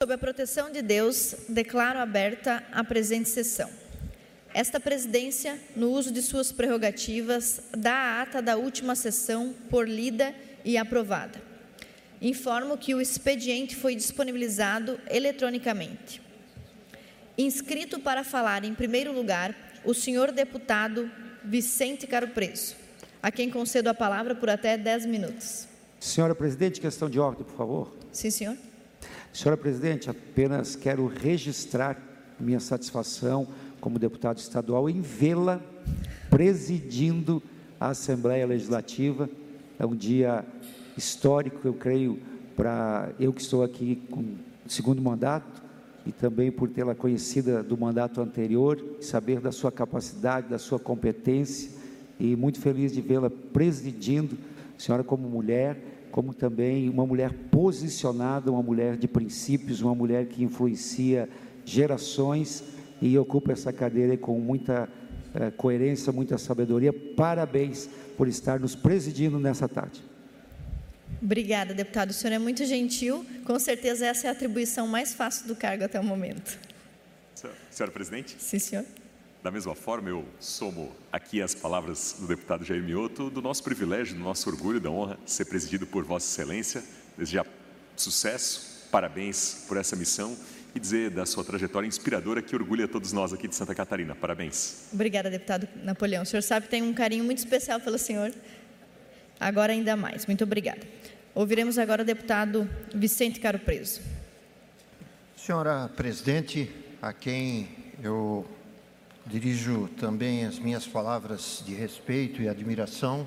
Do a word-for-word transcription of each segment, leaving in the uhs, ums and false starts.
Sob a proteção de Deus, declaro aberta a presente sessão. Esta presidência, no uso de suas prerrogativas, dá a ata da última sessão por lida e aprovada. Informo que o expediente foi disponibilizado eletronicamente. Inscrito para falar em primeiro lugar, o senhor deputado Vicente Caro Preso, a quem concedo a palavra por até dez minutos. Senhora Presidente, questão de ordem, por favor. Sim, senhor. Senhora Presidente, apenas quero registrar minha satisfação como deputado estadual em vê-la presidindo a Assembleia Legislativa. É um dia histórico, eu creio, para eu que estou aqui com o segundo mandato e também por tê-la conhecida do mandato anterior, saber da sua capacidade, da sua competência, e muito feliz de vê-la presidindo, senhora como mulher, como também uma mulher posicionada, uma mulher de princípios, uma mulher que influencia gerações e ocupa essa cadeira com muita eh, coerência, muita sabedoria. Parabéns por estar nos presidindo nessa tarde. Obrigada, deputado. O senhor é muito gentil. Com certeza essa é a atribuição mais fácil do cargo até o momento. Senhora Presidente? Sim, senhor. Da mesma forma, eu somo aqui as palavras do deputado Jair Mioto, do nosso privilégio, do nosso orgulho, da honra, ser presidido por Vossa Excelência. Desejar sucesso, parabéns por essa missão e dizer da sua trajetória inspiradora que orgulha todos nós aqui de Santa Catarina. Parabéns. Obrigada, deputado Napoleão. O senhor sabe que tem um carinho muito especial pelo senhor, agora ainda mais. Muito obrigada. Ouviremos agora o deputado Vicente Caro Preso. Senhora Presidente, a quem eu dirijo também as minhas palavras de respeito e admiração,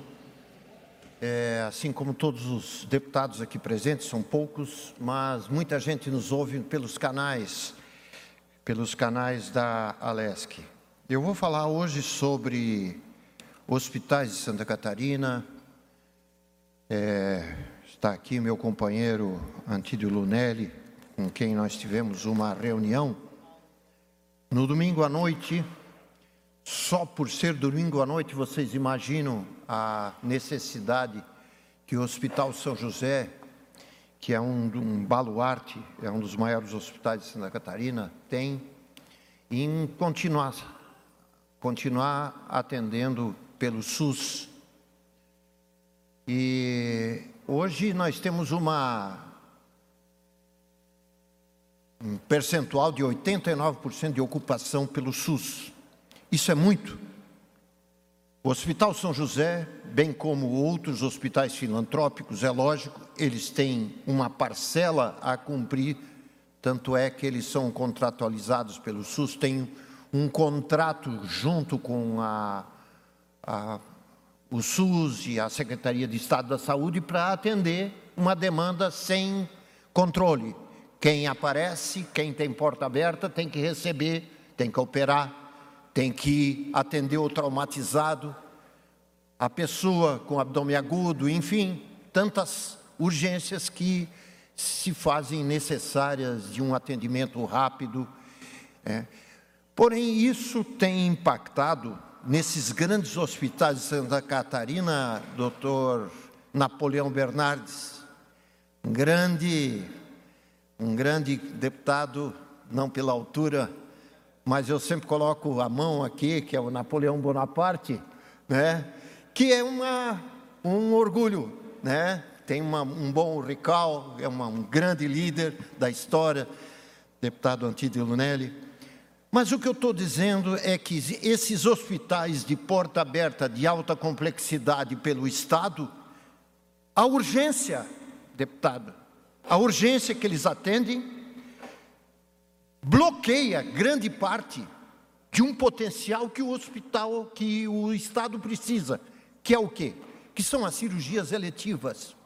é, assim como todos os deputados aqui presentes, são poucos, mas muita gente nos ouve pelos canais, pelos canais da Alesc. Eu vou falar hoje sobre hospitais de Santa Catarina. É, está aqui meu companheiro Antídio Lunelli, com quem nós tivemos uma reunião no domingo à noite. Só por ser domingo à noite, vocês imaginam a necessidade que o Hospital São José, que é um, um baluarte, é um dos maiores hospitais de Santa Catarina, tem em continuar, continuar atendendo pelo SUS. E hoje nós temos uma, um percentual de oitenta e nove por cento de ocupação pelo SUS. Isso é muito. O Hospital São José, bem como outros hospitais filantrópicos, é lógico, eles têm uma parcela a cumprir, tanto é que eles são contratualizados pelo SUS, têm um contrato junto com a, a, o SUS e a Secretaria de Estado da Saúde para atender uma demanda sem controle. Quem aparece, quem tem porta aberta, tem que receber, tem que operar, tem que atender o traumatizado, a pessoa com abdômen agudo, enfim, tantas urgências que se fazem necessárias de um atendimento rápido. É. Porém, isso tem impactado nesses grandes hospitais de Santa Catarina, doutor Napoleão Bernardes, um grande, um grande deputado, não pela altura, mas eu sempre coloco a mão aqui, que é o Napoleão Bonaparte, né? Que é uma, um orgulho, né? Tem uma, um bom recall, é uma, um grande líder da história, deputado Antídio Lunelli. Mas o que eu estou dizendo é que esses hospitais de porta aberta de alta complexidade pelo Estado, a urgência, deputado, a urgência que eles atendem, bloqueia grande parte de um potencial que o hospital, que o Estado precisa, que é o quê? Que são as cirurgias eletivas.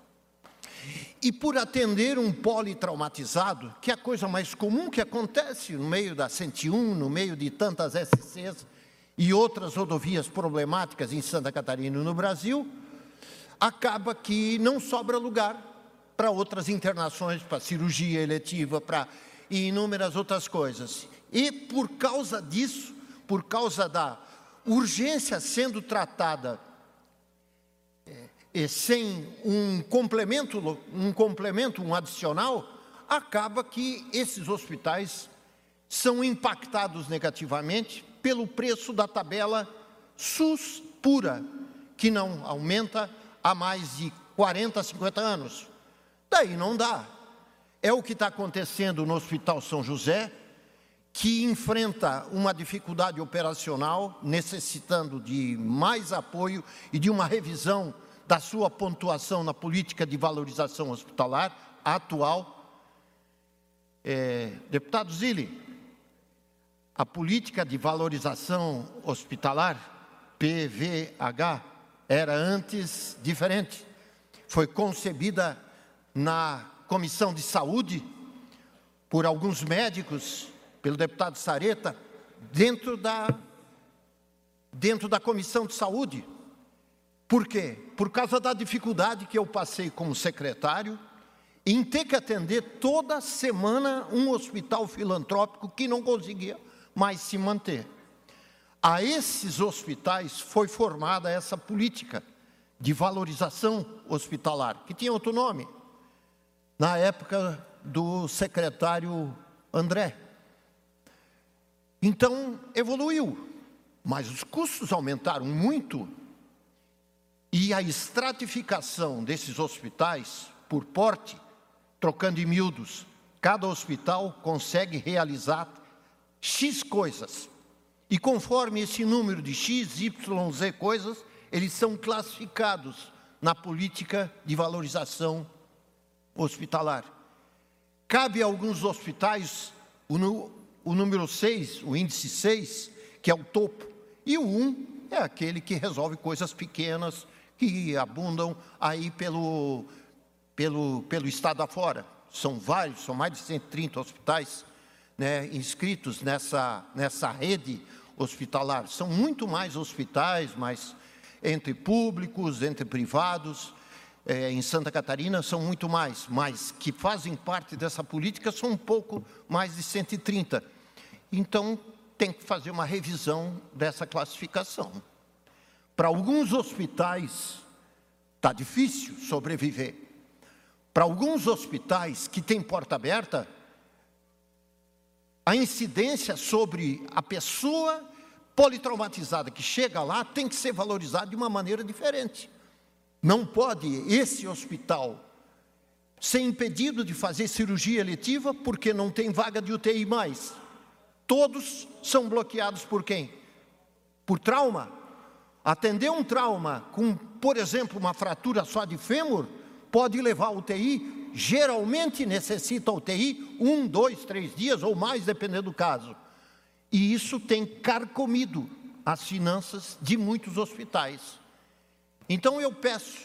E por atender um politraumatizado, que é a coisa mais comum que acontece no meio da cento e um, no meio de tantas S Cs e outras rodovias problemáticas em Santa Catarina e no Brasil, acaba que não sobra lugar para outras internações, para cirurgia eletiva, para e inúmeras outras coisas. E por causa disso, por causa da urgência sendo tratada é, sem um complemento, um complemento, um adicional, acaba que esses hospitais são impactados negativamente pelo preço da tabela SUS pura, que não aumenta há mais de quarenta, cinquenta anos. Daí não dá. É o que está acontecendo no Hospital São José, que enfrenta uma dificuldade operacional, necessitando de mais apoio e de uma revisão da sua pontuação na política de valorização hospitalar atual. É, deputado Zilli, a política de valorização hospitalar, P V H, era antes diferente. Foi concebida na Comissão de Saúde por alguns médicos, pelo deputado Sareta, dentro da, dentro da Comissão de Saúde. Por quê? Por causa da dificuldade que eu passei como secretário em ter que atender toda semana um hospital filantrópico que não conseguia mais se manter. A esses hospitais foi formada essa política de valorização hospitalar, que tinha outro nome, na época do secretário André. Então, evoluiu, mas os custos aumentaram muito e a estratificação desses hospitais, por porte, trocando em miúdos, cada hospital consegue realizar X coisas. E conforme esse número de X, Y, Z coisas, eles são classificados na política de valorização hospitalar. Cabe a alguns hospitais o, o número seis, o índice seis, que é o topo, e o um é aquele que resolve coisas pequenas que abundam aí pelo, pelo, pelo estado afora. São vários, são mais de cento e trinta hospitais, né, inscritos nessa, nessa rede hospitalar. São muito mais hospitais, mas entre públicos, entre privados. É, em Santa Catarina são muito mais, mas que fazem parte dessa política são um pouco mais de cento e trinta. Então, tem que fazer uma revisão dessa classificação. Para alguns hospitais, está difícil sobreviver. Para alguns hospitais que têm porta aberta, a incidência sobre a pessoa politraumatizada que chega lá tem que ser valorizada de uma maneira diferente. Não pode esse hospital ser impedido de fazer cirurgia eletiva porque não tem vaga de U T I mais. Todos são bloqueados por quem? Por trauma. Atender um trauma com, por exemplo, uma fratura só de fêmur, pode levar a U T I, geralmente necessita U T I um, dois, três dias ou mais, dependendo do caso. E isso tem carcomido as finanças de muitos hospitais. Então eu peço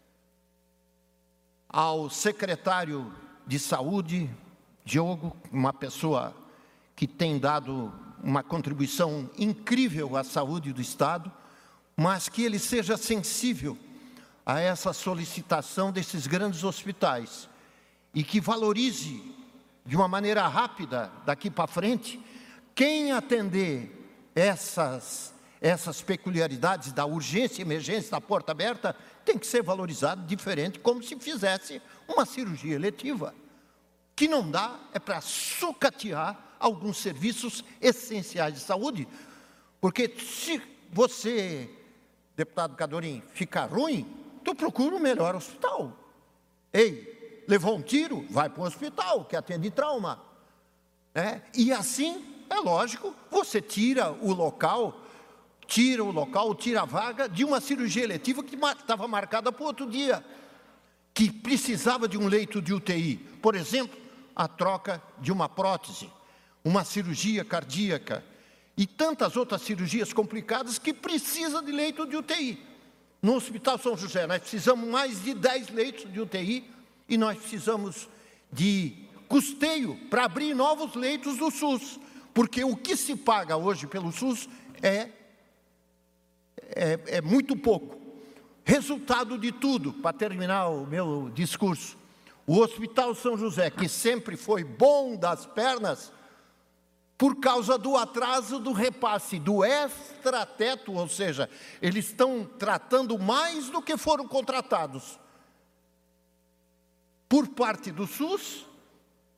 ao secretário de Saúde, Diogo, uma pessoa que tem dado uma contribuição incrível à saúde do Estado, mas que ele seja sensível a essa solicitação desses grandes hospitais e que valorize de uma maneira rápida, daqui para frente, quem atender essas, essas peculiaridades da urgência e emergência da porta aberta tem que ser valorizado diferente, como se fizesse uma cirurgia eletiva. O que não dá é para sucatear alguns serviços essenciais de saúde, porque se você, deputado Cadorim, ficar ruim, tu procura um melhor hospital. Ei, levou um tiro, vai para um hospital que atende trauma. É? E assim, é lógico, você tira o local, tira o local, tira a vaga de uma cirurgia eletiva que estava marcada para outro dia, que precisava de um leito de U T I. Por exemplo, a troca de uma prótese, uma cirurgia cardíaca e tantas outras cirurgias complicadas que precisam de leito de U T I. No Hospital São José, nós precisamos mais de dez leitos de U T I e nós precisamos de custeio para abrir novos leitos do SUS, porque o que se paga hoje pelo SUS é, é, é muito pouco. Resultado de tudo, para terminar o meu discurso, o Hospital São José, que sempre foi bom das pernas, por causa do atraso do repasse, do extrateto, ou seja, eles estão tratando mais do que foram contratados por parte do SUS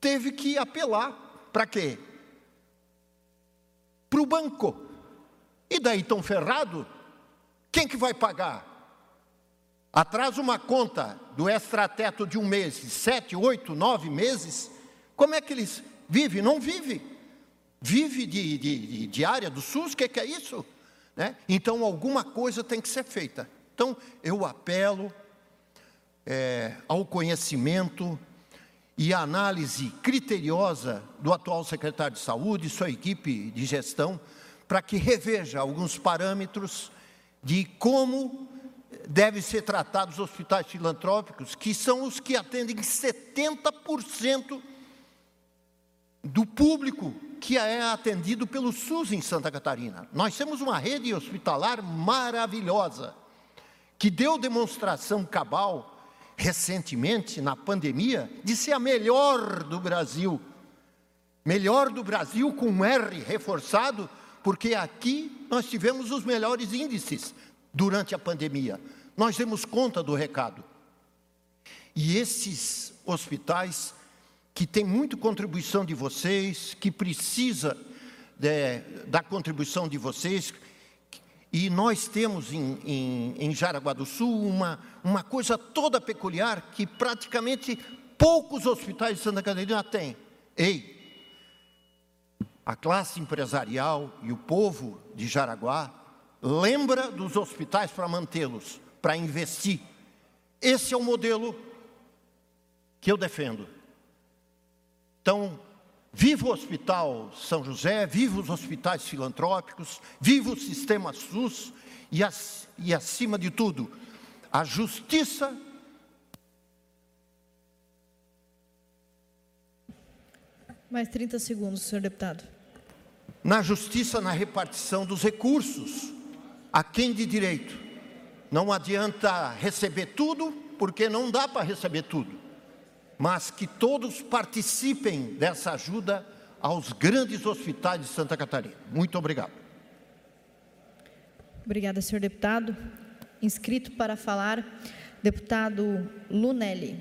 teve que apelar. Para quê? Para o banco. E daí estão ferrados? Quem que vai pagar? Atrasa uma conta do extrateto de um mês, sete, oito, nove meses, como é que eles vivem? Não vivem. Vive de, de, de, de área do SUS, o que, que é isso? Né? Então, alguma coisa tem que ser feita. Então, eu apelo é, ao conhecimento e à análise criteriosa do atual secretário de Saúde e sua equipe de gestão, para que reveja alguns parâmetros de como devem ser tratados os hospitais filantrópicos, que são os que atendem setenta por cento do público que é atendido pelo SUS em Santa Catarina. Nós temos uma rede hospitalar maravilhosa, que deu demonstração cabal, recentemente, na pandemia, de ser a melhor do Brasil. Melhor do Brasil com um R reforçado, porque aqui nós tivemos os melhores índices durante a pandemia. Nós demos conta do recado. E esses hospitais que têm muita contribuição de vocês, que precisa de, da contribuição de vocês, e nós temos em, em, em Jaraguá do Sul uma, uma coisa toda peculiar, que praticamente poucos hospitais de Santa Catarina têm. Ei, a classe empresarial e o povo de Jaraguá lembra dos hospitais para mantê-los, para investir. Esse é o modelo que eu defendo. Então, viva o Hospital São José, viva os hospitais filantrópicos, viva o sistema SUS e, as, e acima de tudo, a justiça. Mais trinta segundos, senhor deputado. Na justiça, na repartição dos recursos, a quem de direito. Não adianta receber tudo, porque não dá para receber tudo. Mas que todos participem dessa ajuda aos grandes hospitais de Santa Catarina. Muito obrigado. Obrigada, senhor deputado. Inscrito para falar, deputado Lunelli,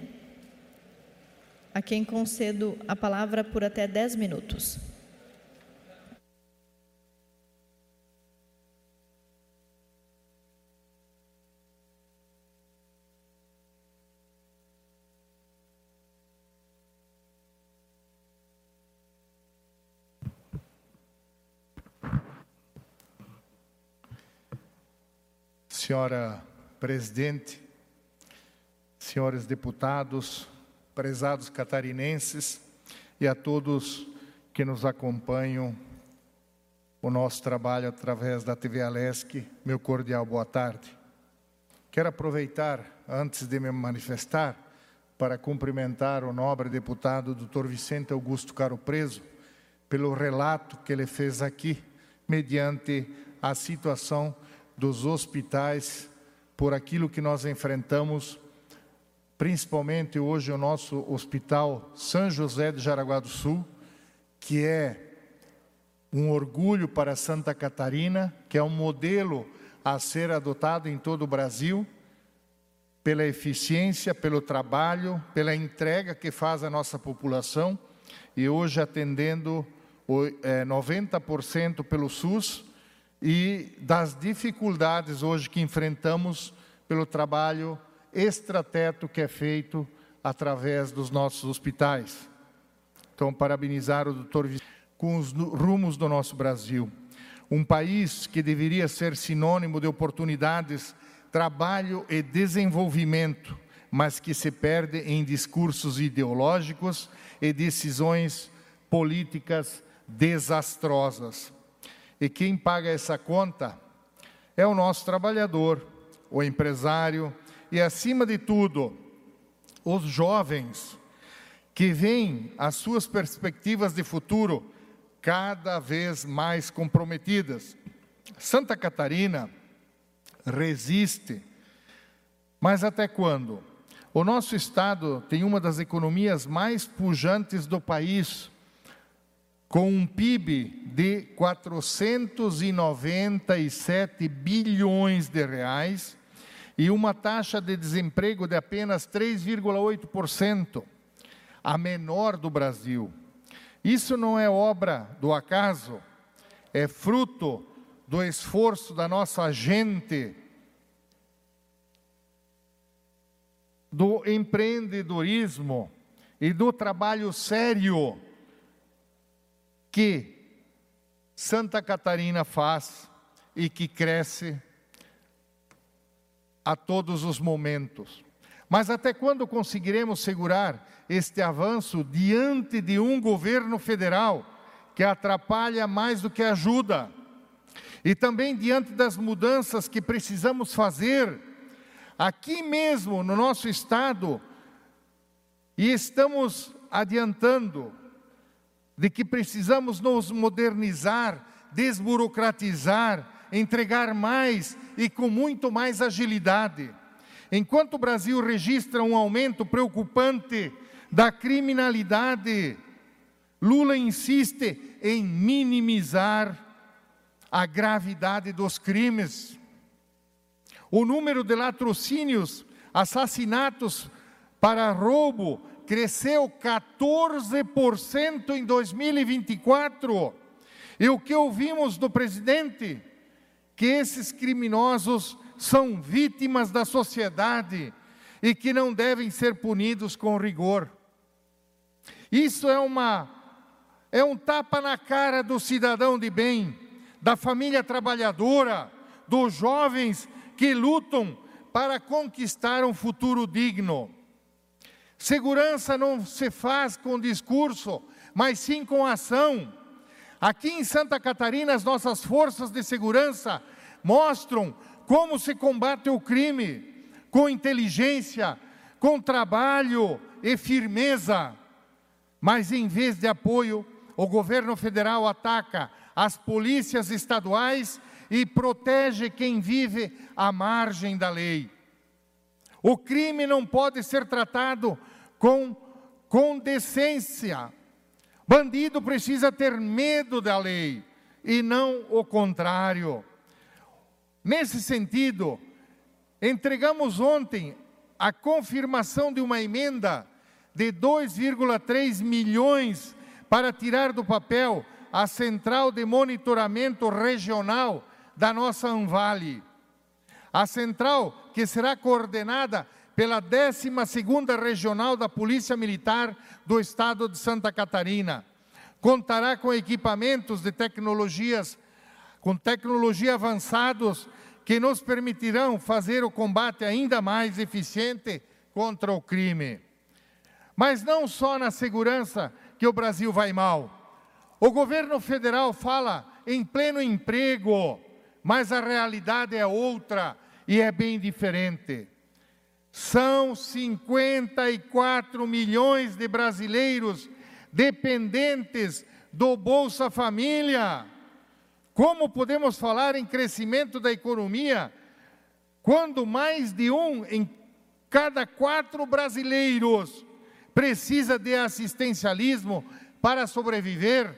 a quem concedo a palavra por até dez minutos. Senhora presidente, senhores deputados, prezados catarinenses e a todos que nos acompanham o nosso trabalho através da T V Alesc, meu cordial boa tarde. Quero aproveitar, antes de me manifestar, para cumprimentar o nobre deputado doutor Vicente Augusto Caro Preso pelo relato que ele fez aqui, mediante a situação dos hospitais, por aquilo que nós enfrentamos, principalmente hoje o nosso Hospital São José de Jaraguá do Sul, que é um orgulho para Santa Catarina, que é um modelo a ser adotado em todo o Brasil, pela eficiência, pelo trabalho, pela entrega que faz a nossa população, e hoje atendendo noventa por cento pelo SUS, e das dificuldades hoje que enfrentamos pelo trabalho extrateto que é feito através dos nossos hospitais. Então, parabenizar o doutor com os rumos do nosso Brasil. Um país que deveria ser sinônimo de oportunidades, trabalho e desenvolvimento, mas que se perde em discursos ideológicos e decisões políticas desastrosas. E quem paga essa conta é o nosso trabalhador, o empresário e, acima de tudo, os jovens que veem as suas perspectivas de futuro cada vez mais comprometidas. Santa Catarina resiste, mas até quando? O nosso estado tem uma das economias mais pujantes do país, com um P I B de quatrocentos e noventa e sete bilhões de reais e uma taxa de desemprego de apenas três vírgula oito por cento. a menor do Brasil. Isso não é obra do acaso, é fruto do esforço da nossa gente, do empreendedorismo e do trabalho sério que Santa Catarina faz e que cresce a todos os momentos. Mas até quando conseguiremos segurar este avanço diante de um governo federal que atrapalha mais do que ajuda? E também diante das mudanças que precisamos fazer aqui mesmo no nosso estado, e estamos adiantando de que precisamos nos modernizar, desburocratizar, entregar mais e com muito mais agilidade. Enquanto o Brasil registra um aumento preocupante da criminalidade, Lula insiste em minimizar a gravidade dos crimes. O número de latrocínios, assassinatos para roubo, cresceu quatorze por cento em dois mil e vinte e quatro. E o que ouvimos do presidente? Que esses criminosos são vítimas da sociedade e que não devem ser punidos com rigor. Isso é uma é um tapa na cara do cidadão de bem, da família trabalhadora, dos jovens que lutam para conquistar um futuro digno. Segurança não se faz com discurso, mas sim com ação. Aqui em Santa Catarina, as nossas forças de segurança mostram como se combate o crime, com inteligência, com trabalho e firmeza. Mas em vez de apoio, o governo federal ataca as polícias estaduais e protege quem vive à margem da lei. O crime não pode ser tratado com condescência. Bandido precisa ter medo da lei e não o contrário. Nesse sentido, entregamos ontem a confirmação de uma emenda de dois vírgula três milhões para tirar do papel a Central de Monitoramento Regional da nossa Anvale. A central, que será coordenada pela décima segunda Regional da Polícia Militar do Estado de Santa Catarina, contará com equipamentos de tecnologias, com tecnologia avançados, que nos permitirão fazer o combate ainda mais eficiente contra o crime. Mas não só na segurança que o Brasil vai mal. O governo federal fala em pleno emprego, mas a realidade é outra e é bem diferente. São cinquenta e quatro milhões de brasileiros dependentes do Bolsa Família. Como podemos falar em crescimento da economia quando mais de um em cada quatro brasileiros precisa de assistencialismo para sobreviver?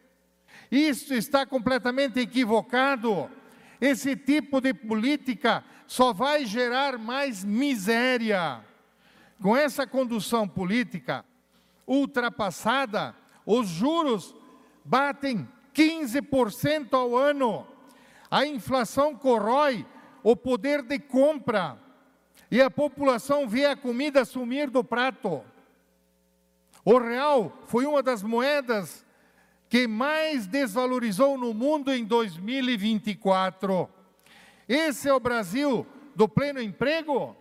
Isso está completamente equivocado. Esse tipo de política só vai gerar mais miséria. Com essa condução política ultrapassada, os juros batem quinze por cento ao ano. A inflação corrói o poder de compra e a população vê a comida sumir do prato. O real foi uma das moedas que mais desvalorizou no mundo em dois mil e vinte e quatro. Esse é o Brasil do pleno emprego?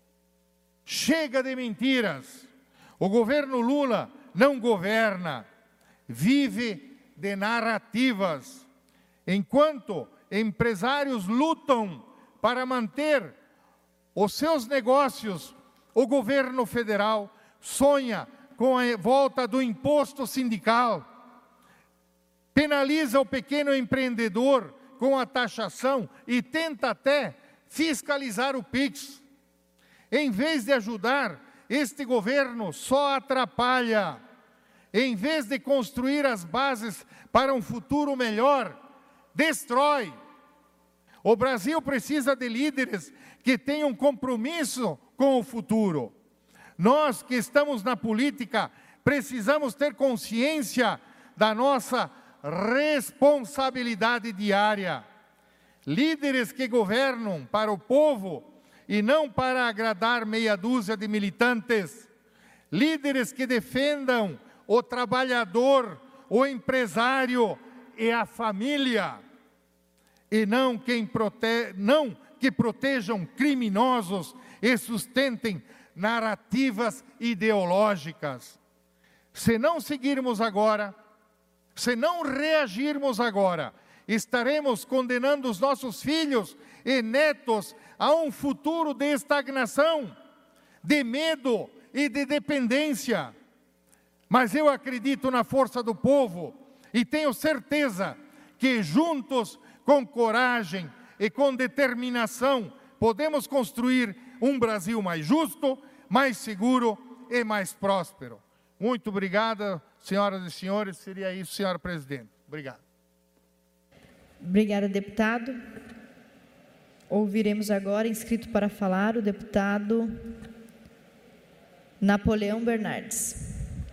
Chega de mentiras. O governo Lula não governa, vive de narrativas. Enquanto empresários lutam para manter os seus negócios, o governo federal sonha com a volta do imposto sindical, penaliza o pequeno empreendedor com a taxação e tenta até fiscalizar o Pix. Em vez de ajudar, este governo só atrapalha. Em vez de construir as bases para um futuro melhor, destrói. O Brasil precisa de líderes que tenham compromisso com o futuro. Nós que estamos na política precisamos ter consciência da nossa responsabilidade diária. Líderes que governam para o povo e não para agradar meia dúzia de militantes. Líderes que defendam o trabalhador, o empresário e a família. E não, quem prote... não que protejam criminosos e sustentem narrativas ideológicas. Se não seguirmos agora, se não reagirmos agora, estaremos condenando os nossos filhos e netos a um futuro de estagnação, de medo e de dependência. Mas eu acredito na força do povo e tenho certeza que juntos, com coragem e com determinação, podemos construir um Brasil mais justo, mais seguro e mais próspero. Muito obrigado, senhoras e senhores. Seria isso, senhora presidente. Obrigado. Obrigada, deputado. Ouviremos agora, inscrito para falar, o deputado Napoleão Bernardes.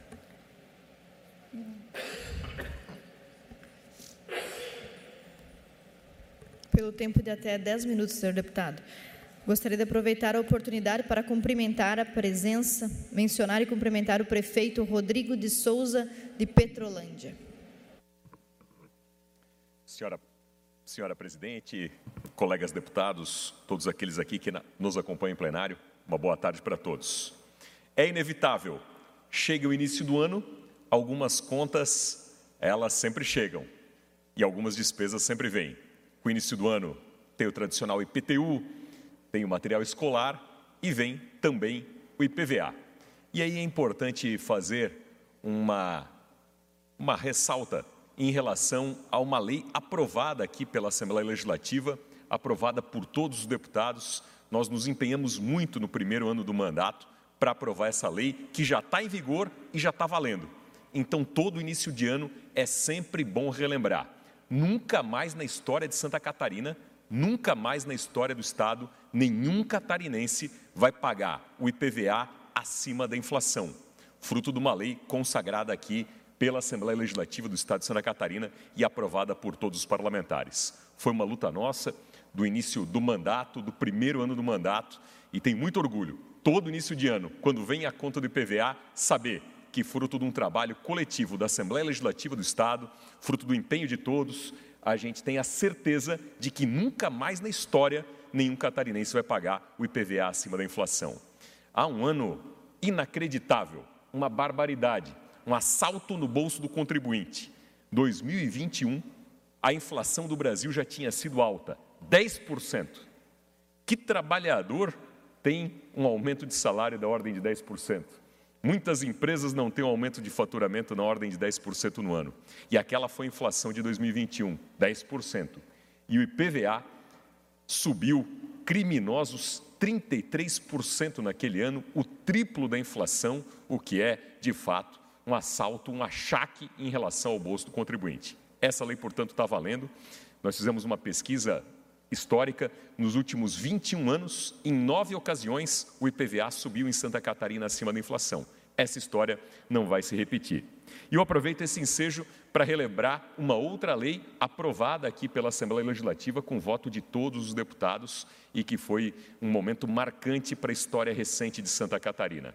Pelo tempo de até dez minutos, senhor deputado. Gostaria de aproveitar a oportunidade para cumprimentar a presença, mencionar e cumprimentar o prefeito Rodrigo de Souza, de Petrolândia. Senhora, senhora presidente, colegas deputados, todos aqueles aqui que nos acompanham em plenário, uma boa tarde para todos. É inevitável, chega o início do ano, algumas contas, elas sempre chegam, e algumas despesas sempre vêm. Com o início do ano, tem o tradicional I P T U, tem o material escolar e vem também o I P V A. E aí é importante fazer uma, uma ressalta em relação a uma lei aprovada aqui pela Assembleia Legislativa, aprovada por todos os deputados. Nós nos empenhamos muito no primeiro ano do mandato para aprovar essa lei, que já está em vigor e já está valendo. Então, todo início de ano é sempre bom relembrar. Nunca mais na história de Santa Catarina, nunca mais na história do Estado, nenhum catarinense vai pagar o I P V A acima da inflação, fruto de uma lei consagrada aqui pela Assembleia Legislativa do Estado de Santa Catarina e aprovada por todos os parlamentares. Foi uma luta nossa do início do mandato, do primeiro ano do mandato, e tem muito orgulho, todo início de ano, quando vem a conta do I P V A, saber que fruto de um trabalho coletivo da Assembleia Legislativa do Estado, fruto do empenho de todos, a gente tem a certeza de que nunca mais na história nenhum catarinense vai pagar o I P V A acima da inflação. Há um ano inacreditável, uma barbaridade, um assalto no bolso do contribuinte. dois mil e vinte e um, a inflação do Brasil já tinha sido alta, dez por cento. Que trabalhador tem um aumento de salário da ordem de dez por cento? Muitas empresas não têm um aumento de faturamento na ordem de dez por cento no ano. E aquela foi a inflação de dois mil e vinte e um, dez por cento. E o I P V A subiu criminosos trinta e três por cento naquele ano, o triplo da inflação, o que é, de fato, um assalto, um achaque em relação ao bolso do contribuinte. Essa lei, portanto, está valendo. Nós fizemos uma pesquisa histórica. Nos últimos vinte e um anos, em nove ocasiões, o I P V A subiu em Santa Catarina acima da inflação. Essa história não vai se repetir. E eu aproveito esse ensejo para relembrar uma outra lei aprovada aqui pela Assembleia Legislativa com voto de todos os deputados e que foi um momento marcante para a história recente de Santa Catarina.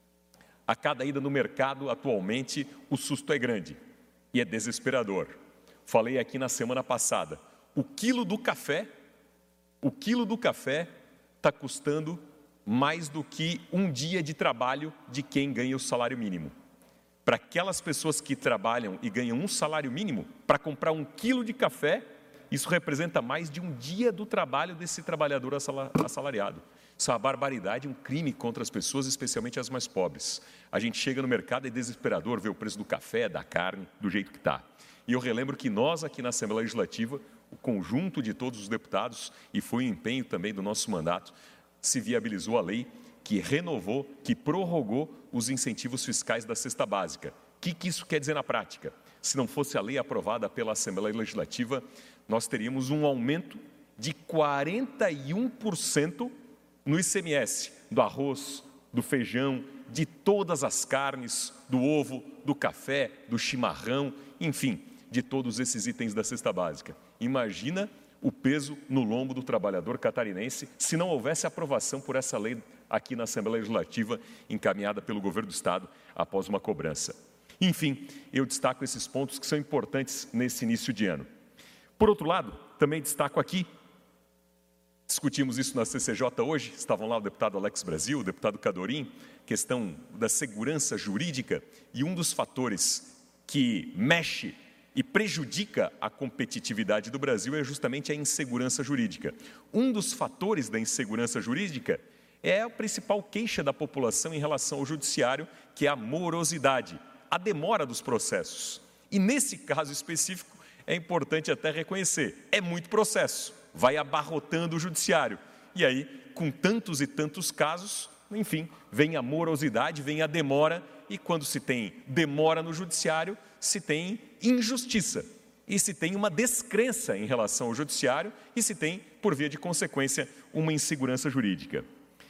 A cada ida no mercado, atualmente, o susto é grande e é desesperador. Falei aqui na semana passada, o quilo do café, o quilo do café está custando mais do que um dia de trabalho de quem ganha o salário mínimo. Para aquelas pessoas que trabalham e ganham um salário mínimo, para comprar um quilo de café, isso representa mais de um dia do trabalho desse trabalhador assalariado. Isso é uma barbaridade, um crime contra as pessoas, especialmente as mais pobres. A gente chega no mercado e é desesperador ver o preço do café, da carne, do jeito que está. E eu relembro que nós aqui na Assembleia Legislativa, o conjunto de todos os deputados, e foi um empenho também do nosso mandato, se viabilizou a lei que renovou, que prorrogou os incentivos fiscais da cesta básica. O que, que isso quer dizer na prática? Se não fosse a lei aprovada pela Assembleia Legislativa, nós teríamos um aumento de quarenta e um por cento no I C M S, do arroz, do feijão, de todas as carnes, do ovo, do café, do chimarrão, enfim, de todos esses itens da cesta básica. Imagina o peso no lombo do trabalhador catarinense se não houvesse aprovação por essa lei aqui na Assembleia Legislativa, encaminhada pelo governo do Estado após uma cobrança. Enfim, eu destaco esses pontos que são importantes nesse início de ano. Por outro lado, também destaco aqui, discutimos isso na C C J hoje, estavam lá o deputado Alex Brasil, o deputado Cadorim, questão da segurança jurídica, e um dos fatores que mexe e prejudica a competitividade do Brasil é justamente a insegurança jurídica. Um dos fatores da insegurança jurídica é a principal queixa da população em relação ao judiciário, que é a morosidade, a demora dos processos. E nesse caso específico, é importante até reconhecer, é muito processo, vai abarrotando o judiciário. E aí, com tantos e tantos casos, enfim, vem a morosidade, vem a demora, e quando se tem demora no judiciário, se tem injustiça, e se tem uma descrença em relação ao judiciário, e se tem, por via de consequência, uma insegurança jurídica.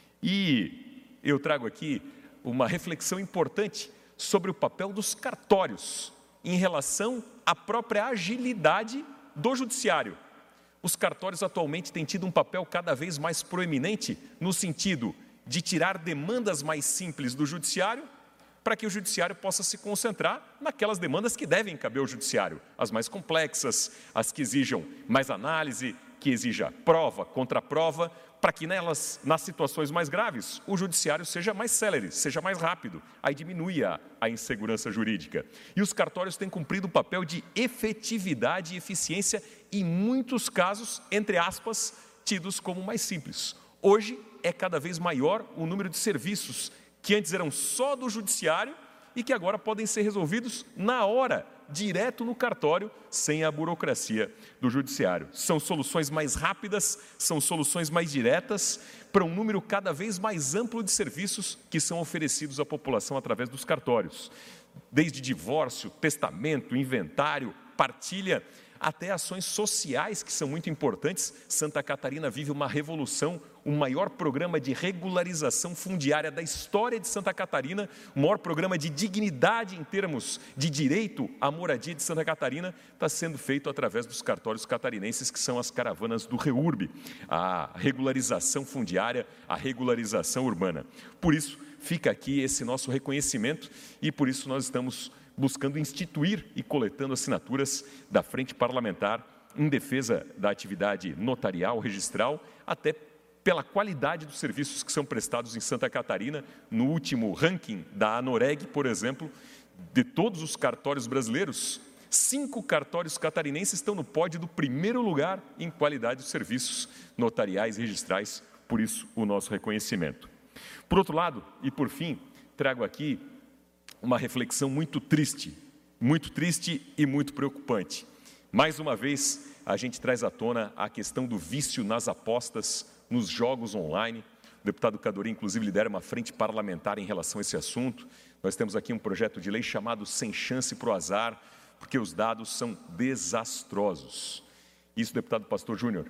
E eu trago aqui uma reflexão importante sobre o papel dos cartórios em relação à própria agilidade do judiciário. Os cartórios atualmente têm tido um papel cada vez mais proeminente no sentido de tirar demandas mais simples do judiciário para que o judiciário possa se concentrar naquelas demandas que devem caber ao judiciário, as mais complexas, as que exijam mais análise, que exija prova, contraprova, para que nelas, nas situações mais graves, o judiciário seja mais célere, seja mais rápido, aí diminui a, a insegurança jurídica. E os cartórios têm cumprido o papel de efetividade e eficiência, em muitos casos, entre aspas, tidos como mais simples. Hoje é cada vez maior o número de serviços que antes eram só do judiciário e que agora podem ser resolvidos na hora, direto no cartório, sem a burocracia do judiciário. São soluções mais rápidas, são soluções mais diretas, para um número cada vez mais amplo de serviços que são oferecidos à população através dos cartórios. Desde divórcio, testamento, inventário, partilha, até ações sociais que são muito importantes. Santa Catarina vive uma revolução, o maior programa de regularização fundiária da história de Santa Catarina, o maior programa de dignidade em termos de direito à moradia de Santa Catarina, está sendo feito através dos cartórios catarinenses, que são as caravanas do REURB, a regularização fundiária, a regularização urbana. Por isso, fica aqui esse nosso reconhecimento e por isso nós estamos buscando instituir e coletando assinaturas da Frente Parlamentar em defesa da atividade notarial, registral, até pela qualidade dos serviços que são prestados em Santa Catarina. No último ranking da ANOREG, por exemplo, de todos os cartórios brasileiros, cinco cartórios catarinenses estão no pódio do primeiro lugar em qualidade dos serviços notariais e registrais, por isso o nosso reconhecimento. Por outro lado, e por fim, trago aqui uma reflexão muito triste, muito triste e muito preocupante. Mais uma vez, a gente traz à tona a questão do vício nas apostas, nos jogos online. O deputado Cadorim, inclusive, lidera uma frente parlamentar em relação a esse assunto. Nós temos aqui um projeto de lei chamado Sem Chance para o Azar, porque os dados são desastrosos. Isso, deputado Pastor Júnior,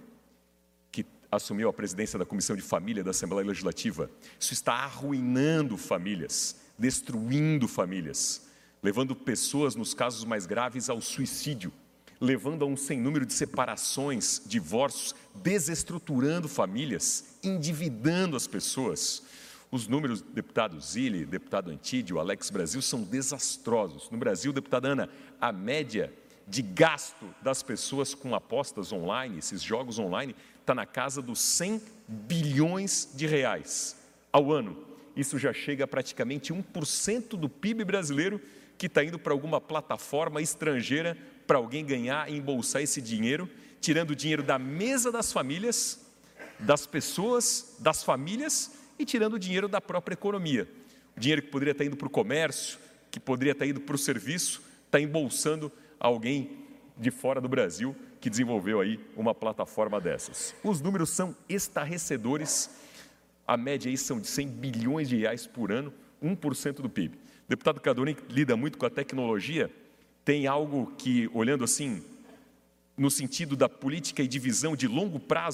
que assumiu a presidência da Comissão de Família da Assembleia Legislativa, isso está arruinando famílias, destruindo famílias, levando pessoas, nos casos mais graves, ao suicídio, levando a um sem número de separações, divórcios, desestruturando famílias, endividando as pessoas. Os números, deputado Zilli, deputado Antídio, Alex Brasil, são desastrosos. No Brasil, deputada Ana, a média de gasto das pessoas com apostas online, esses jogos online, está na casa dos cem bilhões de reais ao ano. Isso já chega a praticamente um por cento do P I B brasileiro, que está indo para alguma plataforma estrangeira para alguém ganhar e embolsar esse dinheiro, tirando o dinheiro da mesa das famílias, das pessoas, das famílias e tirando o dinheiro da própria economia. O dinheiro que poderia estar indo para o comércio, que poderia estar indo para o serviço, está embolsando alguém de fora do Brasil que desenvolveu aí uma plataforma dessas. Os números são estarrecedores. A média aí são de cem bilhões de reais por ano, um por cento do P I B. O deputado Cadorim lida muito com a tecnologia, tem algo que, olhando assim, no sentido da política e de visão de longo prazo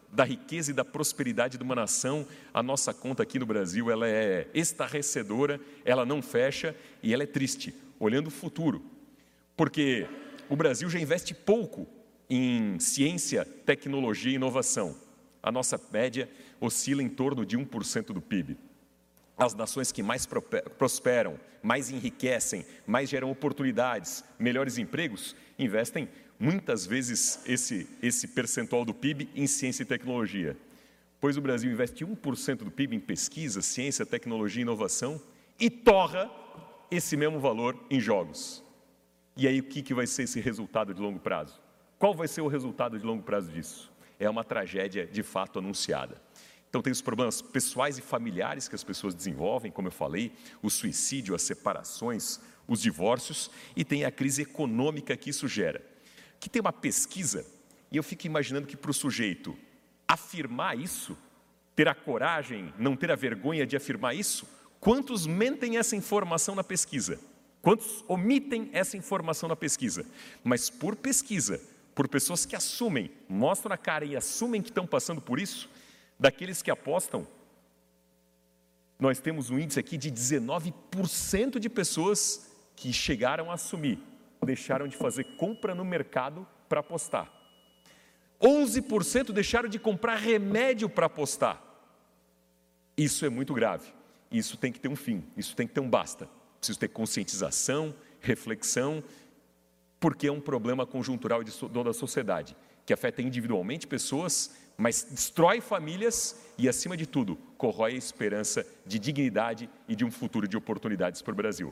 da riqueza e da prosperidade de uma nação, a nossa conta aqui no Brasil ela é estarrecedora, ela não fecha e ela é triste, olhando o futuro. Porque o Brasil já investe pouco em ciência, tecnologia e inovação. A nossa média oscila em torno de um por cento do P I B. As nações que mais prosperam, mais enriquecem, mais geram oportunidades, melhores empregos, investem muitas vezes esse, esse percentual do P I B em ciência e tecnologia. Pois o Brasil investe um por cento do P I B em pesquisa, ciência, tecnologia e inovação e torra esse mesmo valor em jogos. E aí o que, que vai ser esse resultado de longo prazo? Qual vai ser o resultado de longo prazo disso? É uma tragédia de fato anunciada. Então tem os problemas pessoais e familiares que as pessoas desenvolvem, como eu falei, o suicídio, as separações, os divórcios, e tem a crise econômica que isso gera. Que tem uma pesquisa, e eu fico imaginando que para o sujeito afirmar isso, ter a coragem, não ter a vergonha de afirmar isso, quantos mentem essa informação na pesquisa? Quantos omitem essa informação na pesquisa? Mas por pesquisa, por pessoas que assumem, mostram a cara e assumem que estão passando por isso, daqueles que apostam, nós temos um índice aqui de dezenove por cento de pessoas que chegaram a assumir, deixaram de fazer compra no mercado para apostar. onze por cento deixaram de comprar remédio para apostar. Isso é muito grave. Isso tem que ter um fim, isso tem que ter um basta. Preciso ter conscientização, reflexão, porque é um problema conjuntural de toda a sociedade, que afeta individualmente pessoas, mas destrói famílias e, acima de tudo, corrói a esperança de dignidade e de um futuro de oportunidades para o Brasil.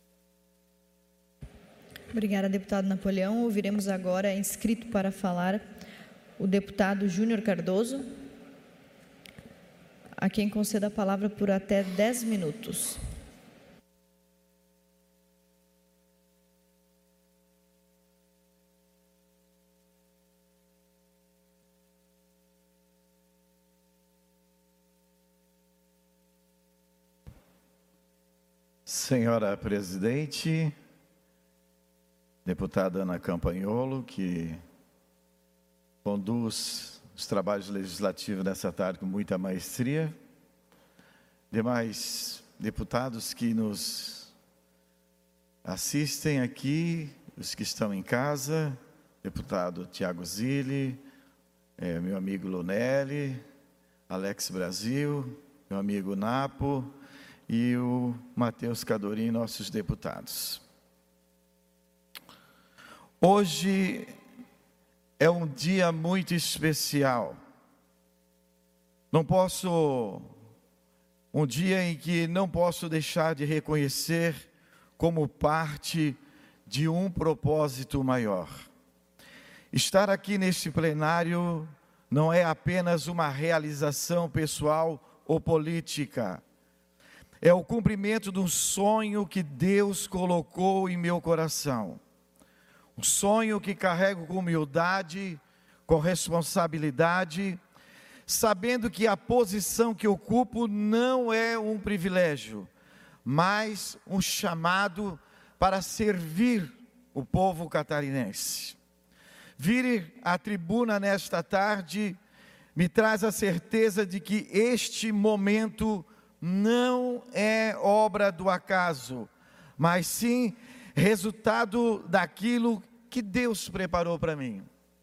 Obrigada, deputado Napoleão. Ouviremos agora, inscrito para falar, o deputado Júnior Cardoso, a quem concedo a palavra por até dez minutos. Senhora presidente, deputada Ana Campagnolo, que conduz os trabalhos legislativos nessa tarde com muita maestria, demais deputados que nos assistem aqui, os que estão em casa, deputado Tiago Zilli, é, meu amigo Lunelli, Alex Brasil, meu amigo Napo, e o Matheus Cadorim, nossos deputados. Hoje é um dia muito especial. Não posso, um dia em que não posso deixar de reconhecer como parte de um propósito maior. Estar aqui neste plenário não é apenas uma realização pessoal ou política. É o cumprimento de um sonho que Deus colocou em meu coração. Um sonho que carrego com humildade, com responsabilidade, sabendo que a posição que ocupo não é um privilégio, mas um chamado para servir o povo catarinense. Vir à tribuna nesta tarde me traz a certeza de que este momento não é obra do acaso, mas sim resultado daquilo que Deus preparou para mim.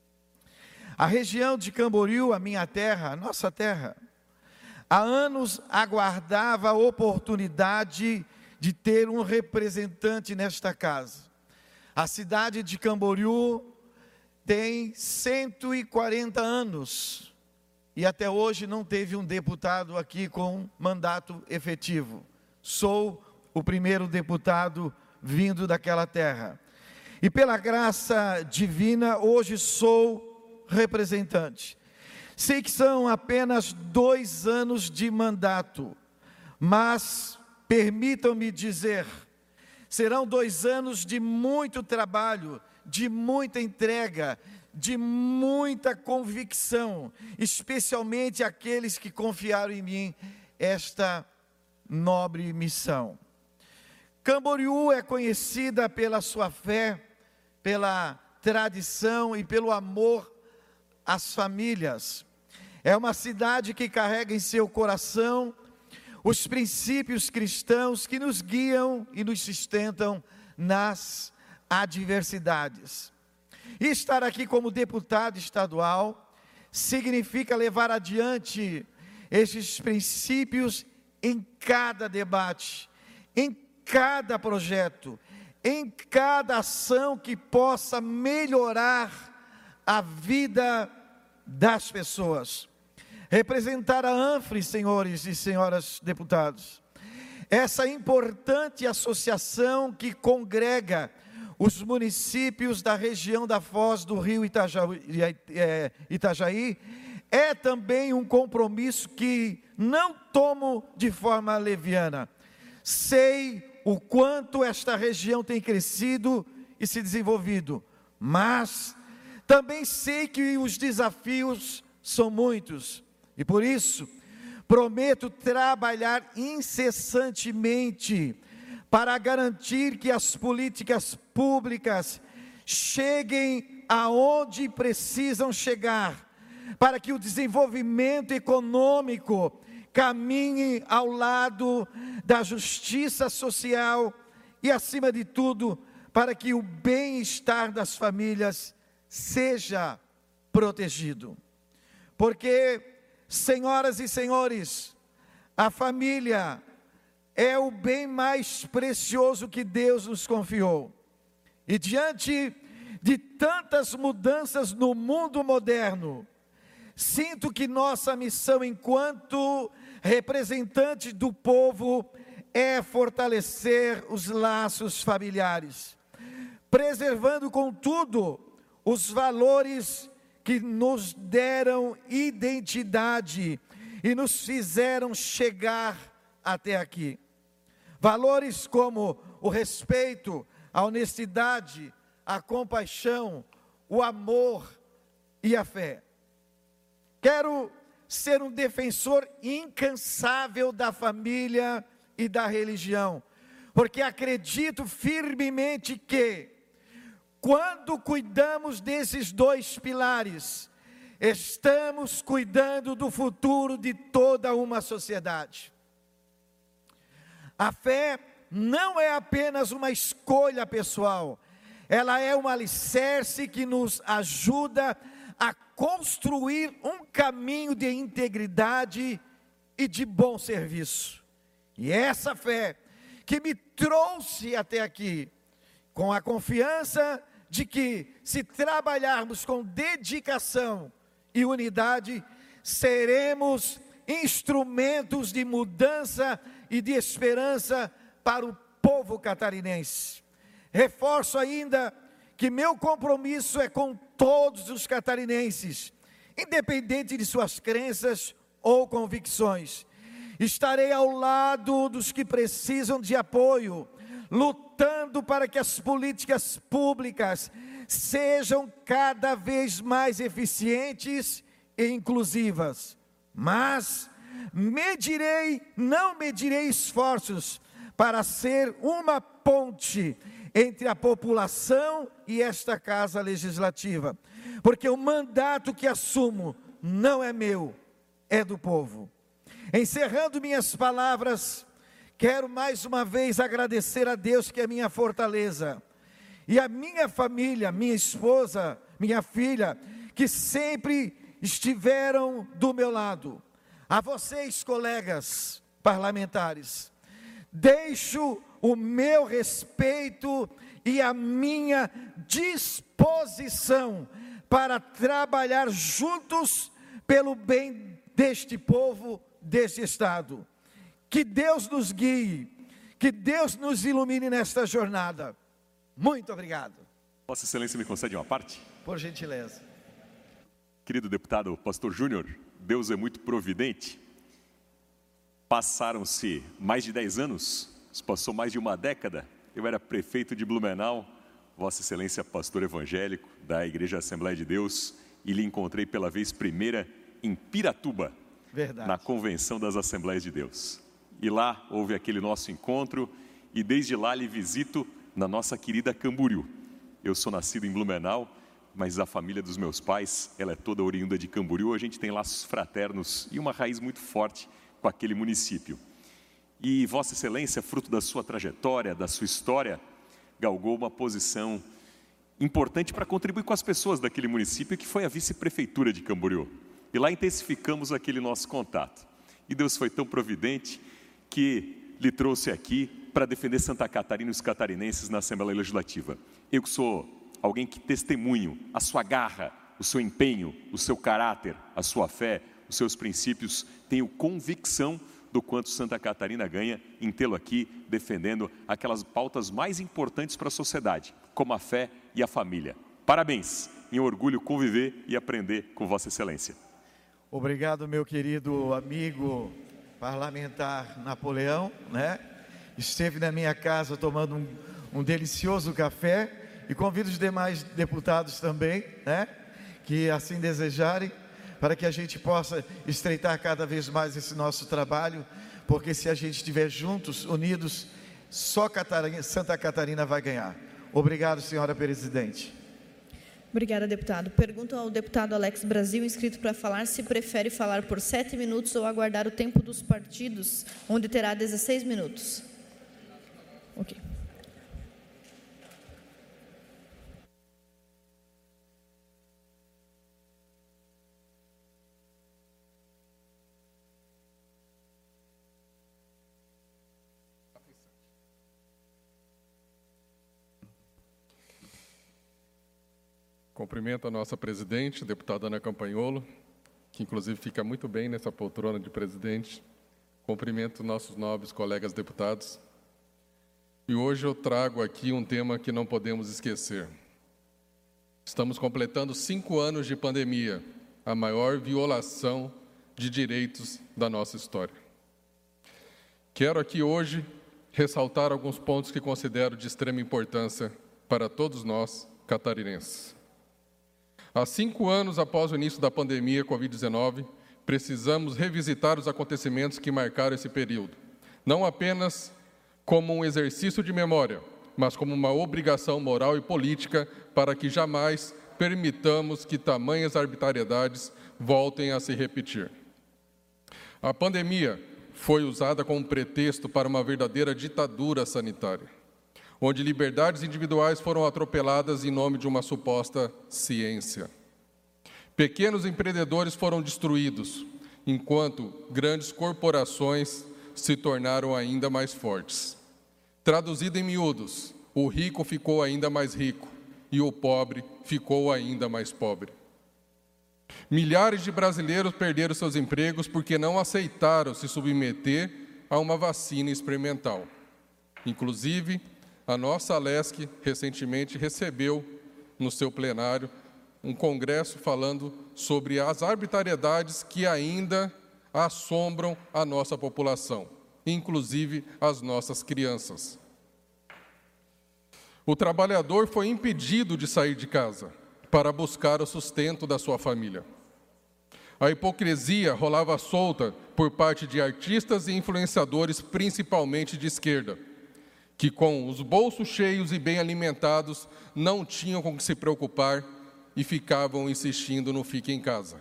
A região de Camboriú, a minha terra, a nossa terra, há anos aguardava a oportunidade de ter um representante nesta casa. A cidade de Camboriú tem cento e quarenta anos. E até hoje não teve um deputado aqui com mandato efetivo. Sou o primeiro deputado vindo daquela terra. E pela graça divina, hoje sou representante. Sei que são apenas dois anos de mandato, mas permitam-me dizer, serão dois anos de muito trabalho, de muita entrega, de muita convicção, especialmente aqueles que confiaram em mim esta nobre missão. Camboriú é conhecida pela sua fé, pela tradição e pelo amor às famílias. É uma cidade que carrega em seu coração os princípios cristãos que nos guiam e nos sustentam nas adversidades. E estar aqui como deputado estadual significa levar adiante esses princípios em cada debate, em cada projeto, em cada ação que possa melhorar a vida das pessoas. Representar a ANFRE, senhores e senhoras deputados, essa importante associação que congrega os municípios da região da Foz do Rio Itajaí, é, Itajaí, é também um compromisso que não tomo de forma leviana. Sei o quanto esta região tem crescido e se desenvolvido, mas também sei que os desafios são muitos, e por isso prometo trabalhar incessantemente para garantir que as políticas públicas cheguem aonde precisam chegar, para que o desenvolvimento econômico caminhe ao lado da justiça social e, acima de tudo, para que o bem-estar das famílias seja protegido. Porque, senhoras e senhores, a família é o bem mais precioso que Deus nos confiou. E diante de tantas mudanças no mundo moderno, sinto que nossa missão enquanto representantes do povo é fortalecer os laços familiares, preservando, contudo, os valores que nos deram identidade e nos fizeram chegar até aqui. Valores como o respeito, a honestidade, a compaixão, o amor e a fé. Quero ser um defensor incansável da família e da religião, porque acredito firmemente que, quando cuidamos desses dois pilares, estamos cuidando do futuro de toda uma sociedade. A fé não é apenas uma escolha pessoal, ela é um alicerce que nos ajuda a construir um caminho de integridade e de bom serviço. E essa fé que me trouxe até aqui, com a confiança de que, se trabalharmos com dedicação e unidade, seremos instrumentos de mudança e de esperança para o povo catarinense. Reforço ainda que meu compromisso é com todos os catarinenses, independente de suas crenças ou convicções. Estarei ao lado dos que precisam de apoio, lutando para que as políticas públicas sejam cada vez mais eficientes e inclusivas. Mas medirei, não medirei esforços para ser uma ponte entre a população e esta casa legislativa, porque o mandato que assumo não é meu, é do povo. Encerrando minhas palavras, quero mais uma vez agradecer a Deus, que é minha fortaleza, e a minha família, minha esposa, minha filha, que sempre estiveram do meu lado. A vocês, colegas parlamentares, deixo o meu respeito e a minha disposição para trabalhar juntos pelo bem deste povo, deste estado. Que Deus nos guie, que Deus nos ilumine nesta jornada. Muito obrigado. Vossa Excelência me concede uma parte? Por gentileza. Querido deputado Pastor Júnior, Deus é muito providente. Passaram-se mais de dez anos, se passou mais de uma década. Eu era prefeito de Blumenau, Vossa Excelência pastor evangélico da Igreja Assembleia de Deus, e lhe encontrei pela vez primeira em Piratuba, Verdade. Na Convenção das Assembleias de Deus. E lá houve aquele nosso encontro, e desde lá lhe visito na nossa querida Camboriú. Eu sou nascido em Blumenau, mas a família dos meus pais, ela é toda oriunda de Camboriú, a gente tem laços fraternos e uma raiz muito forte com aquele município. E Vossa Excelência, fruto da sua trajetória, da sua história, galgou uma posição importante para contribuir com as pessoas daquele município, que foi a vice-prefeitura de Camboriú. E lá intensificamos aquele nosso contato. E Deus foi tão providente que lhe trouxe aqui para defender Santa Catarina e os catarinenses na Assembleia Legislativa. Eu que sou alguém que testemunho a sua garra, o seu empenho, o seu caráter, a sua fé, os seus princípios, tenho convicção do quanto Santa Catarina ganha em tê-lo aqui defendendo aquelas pautas mais importantes para a sociedade, como a fé e a família. Parabéns, em orgulho conviver e aprender com Vossa Excelência. Obrigado, meu querido amigo parlamentar Napoleão, né? Esteve na minha casa tomando um, um delicioso café e convido os demais deputados também, né? Que assim desejarem, para que a gente possa estreitar cada vez mais esse nosso trabalho, porque se a gente estiver juntos, unidos, só Catarina, Santa Catarina vai ganhar. Obrigado, senhora presidente. Obrigada, deputado. Pergunto ao deputado Alex Brasil, inscrito para falar, se prefere falar por sete minutos ou aguardar o tempo dos partidos, onde terá dezesseis minutos. Ok. Cumprimento a nossa presidente, deputada Ana Campanholo, que inclusive fica muito bem nessa poltrona de presidente. Cumprimento nossos nobres colegas deputados. E hoje eu trago aqui um tema que não podemos esquecer. Estamos completando cinco anos de pandemia, a maior violação de direitos da nossa história. Quero aqui hoje ressaltar alguns pontos que considero de extrema importância para todos nós catarinenses. Há cinco anos após o início da pandemia covid dezenove, precisamos revisitar os acontecimentos que marcaram esse período, não apenas como um exercício de memória, mas como uma obrigação moral e política para que jamais permitamos que tamanhas arbitrariedades voltem a se repetir. A pandemia foi usada como pretexto para uma verdadeira ditadura sanitária, onde liberdades individuais foram atropeladas em nome de uma suposta ciência. Pequenos empreendedores foram destruídos, enquanto grandes corporações se tornaram ainda mais fortes. Traduzido em miúdos, o rico ficou ainda mais rico e o pobre ficou ainda mais pobre. Milhares de brasileiros perderam seus empregos porque não aceitaram se submeter a uma vacina experimental. Inclusive, a nossa Alesc recentemente recebeu no seu plenário um congresso falando sobre as arbitrariedades que ainda assombram a nossa população, inclusive as nossas crianças. O trabalhador foi impedido de sair de casa para buscar o sustento da sua família. A hipocrisia rolava solta por parte de artistas e influenciadores, principalmente de esquerda, que com os bolsos cheios e bem alimentados não tinham com que se preocupar e ficavam insistindo no fique em casa.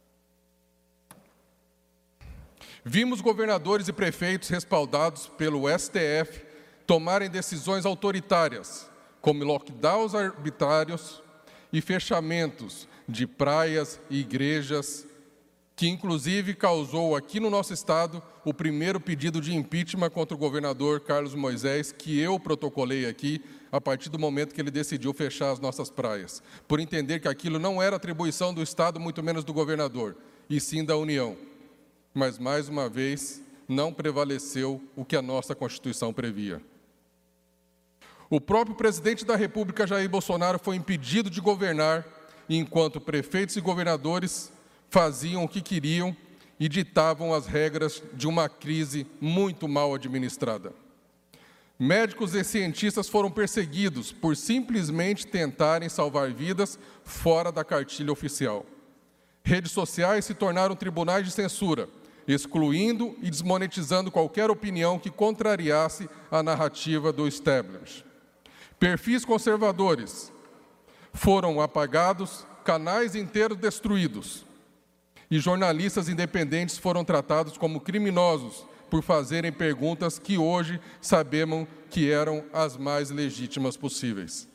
Vimos governadores e prefeitos respaldados pelo S T F tomarem decisões autoritárias, como lockdowns arbitrários e fechamentos de praias e igrejas, que inclusive causou aqui no nosso estado o primeiro pedido de impeachment contra o governador Carlos Moisés, que eu protocolei aqui a partir do momento que ele decidiu fechar as nossas praias, por entender que aquilo não era atribuição do estado, muito menos do governador, e sim da União. Mas, mais uma vez, não prevaleceu o que a nossa Constituição previa. O próprio presidente da República, Jair Bolsonaro, foi impedido de governar, enquanto prefeitos e governadores faziam o que queriam e ditavam as regras de uma crise muito mal administrada. Médicos e cientistas foram perseguidos por simplesmente tentarem salvar vidas fora da cartilha oficial. Redes sociais se tornaram tribunais de censura, excluindo e desmonetizando qualquer opinião que contrariasse a narrativa do establishment. Perfis conservadores Foram apagados, canais inteiros destruídos. E jornalistas independentes foram tratados como criminosos por fazerem perguntas que hoje sabemos que eram as mais legítimas possíveis.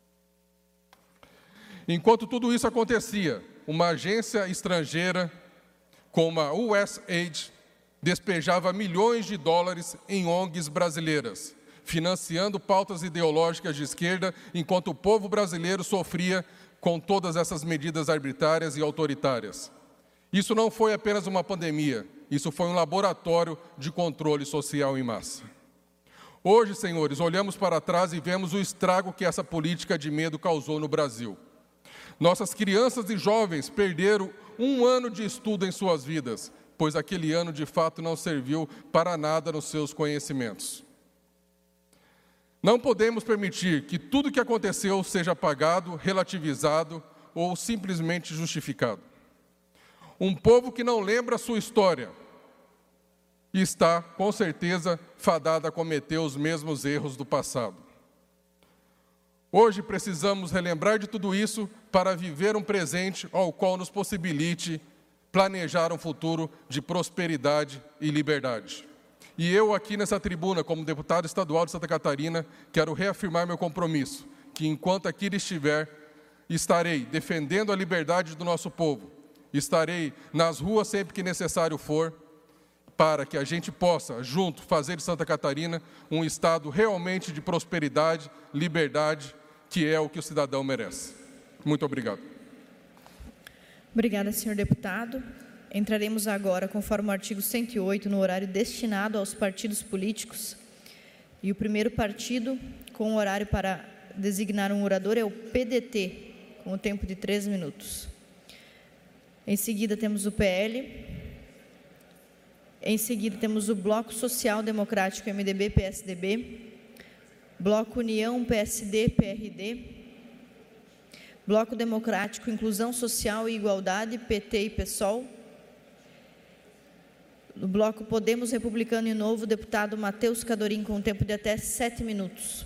Enquanto tudo isso acontecia, uma agência estrangeira, como a U S A I D, despejava milhões de dólares em O N Gs brasileiras, financiando pautas ideológicas de esquerda, enquanto o povo brasileiro sofria com todas essas medidas arbitrárias e autoritárias. Isso não foi apenas uma pandemia, isso foi um laboratório de controle social em massa. Hoje, senhores, olhamos para trás e vemos o estrago que essa política de medo causou no Brasil. Nossas crianças e jovens perderam um ano de estudo em suas vidas, pois aquele ano de fato não serviu para nada nos seus conhecimentos. Não podemos permitir que tudo o que aconteceu seja apagado, relativizado ou simplesmente justificado. Um povo que não lembra a sua história está, com certeza, fadado a cometer os mesmos erros do passado. Hoje precisamos relembrar de tudo isso para viver um presente ao qual nos possibilite planejar um futuro de prosperidade e liberdade. E eu aqui nessa tribuna, como deputado estadual de Santa Catarina, quero reafirmar meu compromisso, que enquanto aqui estiver, estarei defendendo a liberdade do nosso povo, estarei nas ruas sempre que necessário for, para que a gente possa, junto, fazer de Santa Catarina um estado realmente de prosperidade, liberdade, que é o que o cidadão merece. Muito obrigado. Obrigada, senhor deputado. Entraremos agora, conforme o artigo cento e oito, no horário destinado aos partidos políticos. E o primeiro partido com horário para designar um orador é o P D T, com o tempo de três minutos. Em seguida, temos o P L. Em seguida, temos o Bloco Social Democrático, M D B, P S D B. Bloco União, P S D, P R D. Bloco Democrático, Inclusão Social e Igualdade, P T e PSOL. No Bloco Podemos, Republicano e Novo, deputado Matheus Cadorim, com tempo de até sete minutos.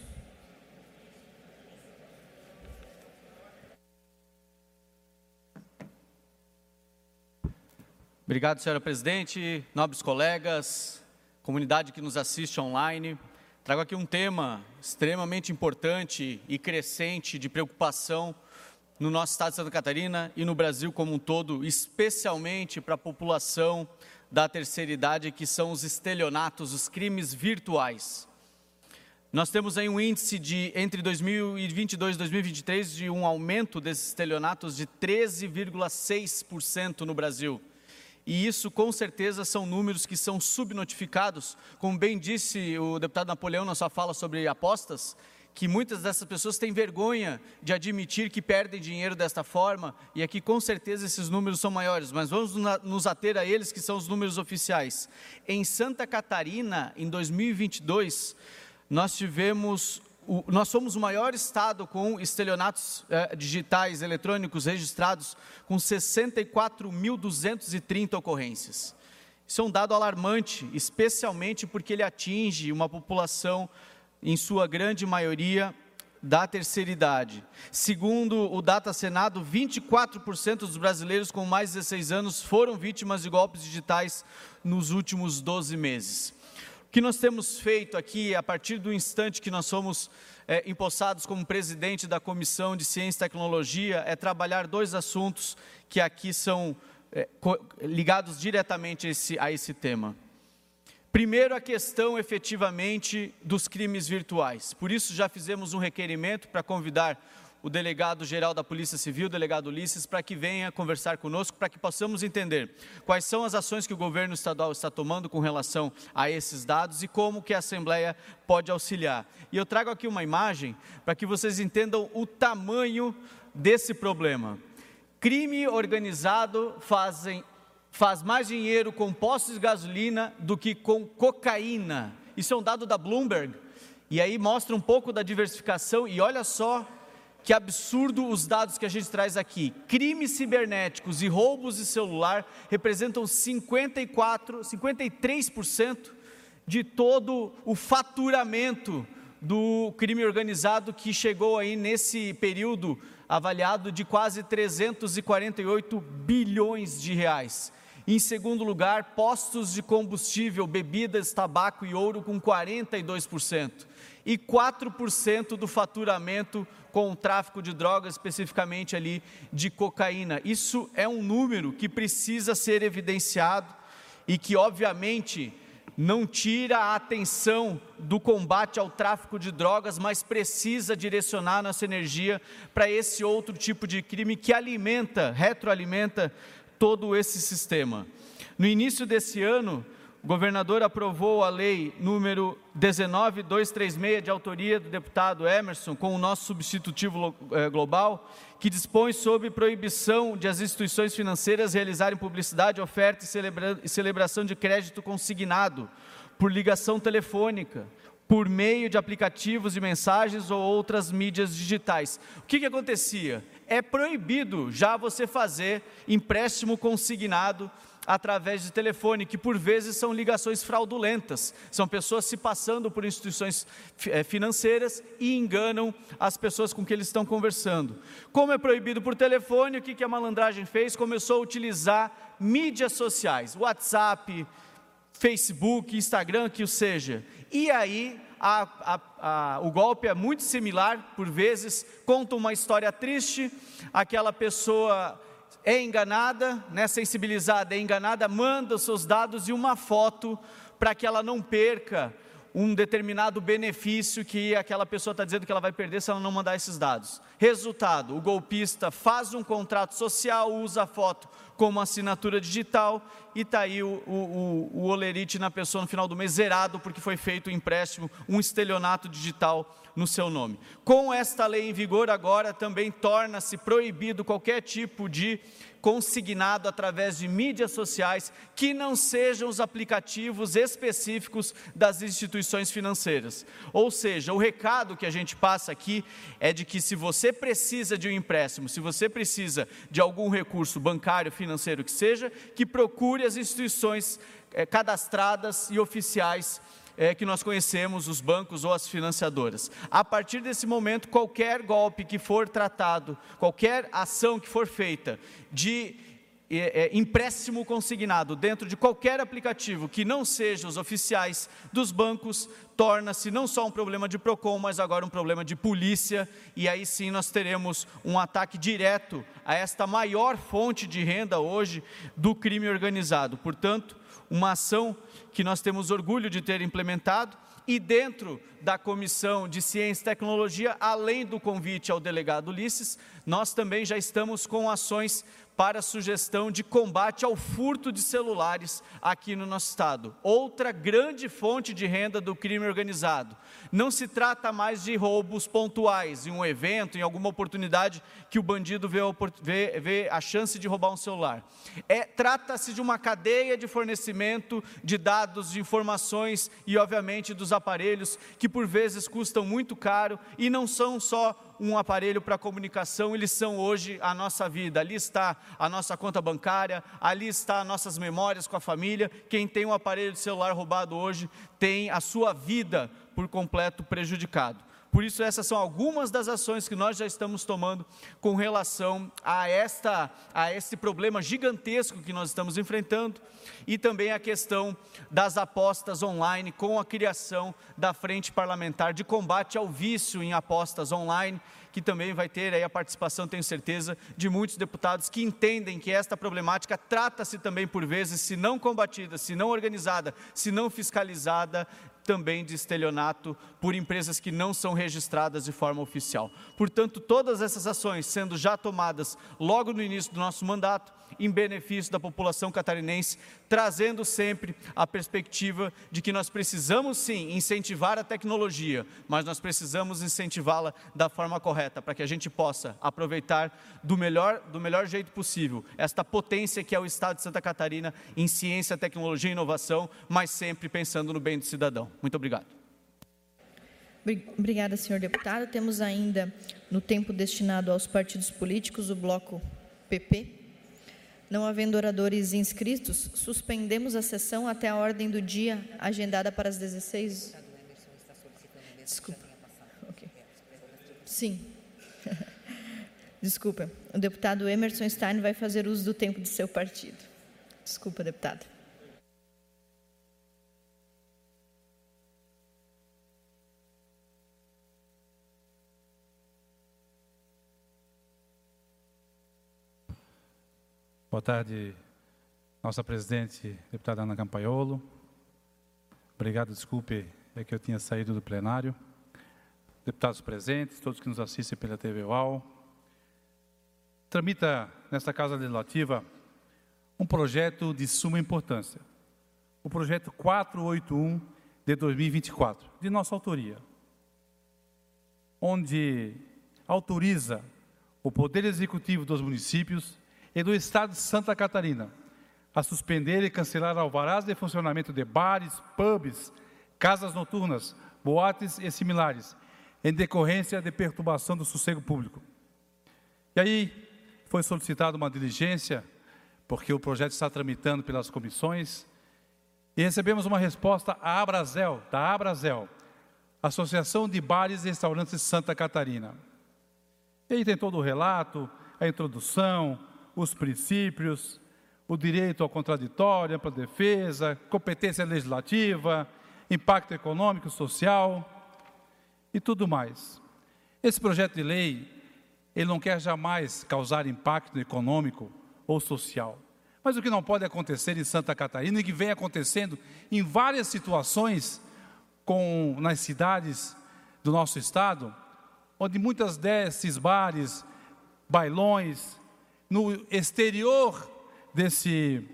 Obrigado, senhora presidente, nobres colegas, comunidade que nos assiste online. Trago aqui um tema extremamente importante e crescente de preocupação no nosso estado de Santa Catarina e no Brasil como um todo, especialmente para a população da terceira idade, que são os estelionatos, os crimes virtuais. Nós temos aí um índice de, entre dois mil e vinte e dois e dois mil e vinte e três, de um aumento desses estelionatos de treze vírgula seis por cento no Brasil. E isso, com certeza, são números que são subnotificados, como bem disse o deputado Napoleão na sua fala sobre apostas, que muitas dessas pessoas têm vergonha de admitir que perdem dinheiro desta forma, e aqui com certeza esses números são maiores, mas vamos nos ater a eles, que são os números oficiais. Em Santa Catarina, em dois mil e vinte e dois, nós tivemos, o, nós somos o maior estado com estelionatos eh, digitais eletrônicos registrados, com sessenta e quatro mil duzentas e trinta ocorrências. Isso é um dado alarmante, especialmente porque ele atinge uma população, em sua grande maioria, da terceira idade. Segundo o Data Senado, vinte e quatro por cento dos brasileiros com mais de dezesseis anos foram vítimas de golpes digitais nos últimos doze meses. O que nós temos feito aqui, a partir do instante que nós somos é, empossados como presidente da Comissão de Ciência e Tecnologia, é trabalhar dois assuntos que aqui são é, ligados diretamente a esse, a esse tema. Primeiro, a questão, efetivamente, dos crimes virtuais. Por isso, já fizemos um requerimento para convidar o delegado-geral da Polícia Civil, o delegado Ulisses, para que venha conversar conosco, para que possamos entender quais são as ações que o governo estadual está tomando com relação a esses dados e como que a Assembleia pode auxiliar. E eu trago aqui uma imagem para que vocês entendam o tamanho desse problema. Crime organizado fazem... faz mais dinheiro com postos de gasolina do que com cocaína. Isso é um dado da Bloomberg, e aí mostra um pouco da diversificação, e olha só que absurdo os dados que a gente traz aqui. Crimes cibernéticos e roubos de celular representam cinquenta e quatro, cinquenta e três por cento de todo o faturamento do crime organizado, que chegou aí nesse período avaliado de quase trezentos e quarenta e oito bilhões de reais. Em segundo lugar, postos de combustível, bebidas, tabaco e ouro com quarenta e dois por cento. E quatro por cento do faturamento com o tráfico de drogas, especificamente ali de cocaína. Isso é um número que precisa ser evidenciado e que, obviamente, não tira a atenção do combate ao tráfico de drogas, mas precisa direcionar nossa energia para esse outro tipo de crime que alimenta, retroalimenta todo esse sistema. No início desse ano, o governador aprovou a lei número dezenove mil duzentos e trinta e seis, de autoria do deputado Emerson, com o nosso substitutivo global, que dispõe sobre proibição de as instituições financeiras realizarem publicidade, oferta e, celebra e celebração de crédito consignado por ligação telefônica, por meio de aplicativos de mensagens ou outras mídias digitais. O que que acontecia? É proibido já você fazer empréstimo consignado através de telefone, que por vezes são ligações fraudulentas, são pessoas se passando por instituições financeiras e enganam as pessoas com que eles estão conversando. Como é proibido por telefone, o que que a malandragem fez? Começou a utilizar mídias sociais, WhatsApp, Facebook, Instagram, que o seja. E aí a, a, a, o golpe é muito similar, por vezes conta uma história triste, aquela pessoa é enganada, né, sensibilizada, é enganada, manda os seus dados e uma foto para que ela não perca um determinado benefício que aquela pessoa está dizendo que ela vai perder se ela não mandar esses dados. Resultado, o golpista faz um contrato social, usa a foto como assinatura digital e está aí o, o, o olerite na pessoa no final do mês zerado porque foi feito um empréstimo, um estelionato digital no seu nome. Com esta lei em vigor agora também torna-se proibido qualquer tipo de consignado através de mídias sociais que não sejam os aplicativos específicos das instituições financeiras. Ou seja, o recado que a gente passa aqui é de que se você precisa de um empréstimo, se você precisa de algum recurso bancário, financeiro que seja, que procure as instituições eh, cadastradas e oficiais É, que nós conhecemos, os bancos ou as financiadoras. A partir desse momento, qualquer golpe que for tratado, qualquer ação que for feita de é, é, empréstimo consignado dentro de qualquer aplicativo que não seja os oficiais dos bancos, torna-se não só um problema de PROCON, mas agora um problema de polícia, e aí sim nós teremos um ataque direto a esta maior fonte de renda hoje do crime organizado. Portanto, uma ação que nós temos orgulho de ter implementado, e dentro da Comissão de Ciência e Tecnologia, além do convite ao delegado Ulisses, nós também já estamos com ações para sugestão de combate ao furto de celulares aqui no nosso estado. Outra grande fonte de renda do crime organizado. Não se trata mais de roubos pontuais, em um evento, em alguma oportunidade que o bandido vê, vê, vê a chance de roubar um celular. É, trata-se de uma cadeia de fornecimento de dados, de informações e, obviamente, dos aparelhos que por vezes custam muito caro e não são só um aparelho para comunicação, eles são hoje a nossa vida. Ali está a nossa conta bancária, ali está as nossas memórias com a família. Quem tem um aparelho de celular roubado hoje tem a sua vida por completo prejudicado. Por isso, essas são algumas das ações que nós já estamos tomando com relação a, esta, a este problema gigantesco que nós estamos enfrentando, e também a questão das apostas online, com a criação da Frente Parlamentar de Combate ao Vício em Apostas Online, que também vai ter aí a participação, tenho certeza, de muitos deputados que entendem que esta problemática trata-se também, por vezes, se não combatida, se não organizada, se não fiscalizada, também de estelionato por empresas que não são registradas de forma oficial. Portanto, todas essas ações sendo já tomadas logo no início do nosso mandato, em benefício da população catarinense, trazendo sempre a perspectiva de que nós precisamos sim incentivar a tecnologia, mas nós precisamos incentivá-la da forma correta, para que a gente possa aproveitar do melhor, do melhor jeito possível esta potência que é o Estado de Santa Catarina em ciência, tecnologia e inovação, mas sempre pensando no bem do cidadão. Muito obrigado. Obrigada, senhor deputado. Temos ainda, no tempo destinado aos partidos políticos, o bloco P P. Não havendo oradores inscritos, suspendemos a sessão até a ordem do dia agendada para as dezesseis. Desculpa. Okay. Sim. Desculpa, o deputado Emerson Stein vai fazer uso do tempo de seu partido. Desculpa, deputado. Boa tarde, nossa presidente, deputada Ana Campaiolo. Obrigado, desculpe, é que eu tinha saído do plenário. Deputados presentes, todos que nos assistem pela T V U A L. Tramita nesta Casa Legislativa um projeto de suma importância. O projeto quatrocentos e oitenta e um de dois mil e vinte e quatro, de nossa autoria, onde autoriza o Poder Executivo dos municípios e do Estado de Santa Catarina a suspender e cancelar alvarás de funcionamento de bares, pubs, casas noturnas, boates e similares, em decorrência de perturbação do sossego público. E aí foi solicitada uma diligência, porque o projeto está tramitando pelas comissões, e recebemos uma resposta à Abrazel, da Abrazel, Associação de Bares e Restaurantes de Santa Catarina. E aí tem todo o relato, a introdução, os princípios, o direito ao contraditório, ampla defesa, competência legislativa, impacto econômico, social e tudo mais. Esse projeto de lei, ele não quer jamais causar impacto econômico ou social. Mas o que não pode acontecer em Santa Catarina e que vem acontecendo em várias situações com, nas cidades do nosso estado, onde muitas desses bares, bailões, no exterior desse,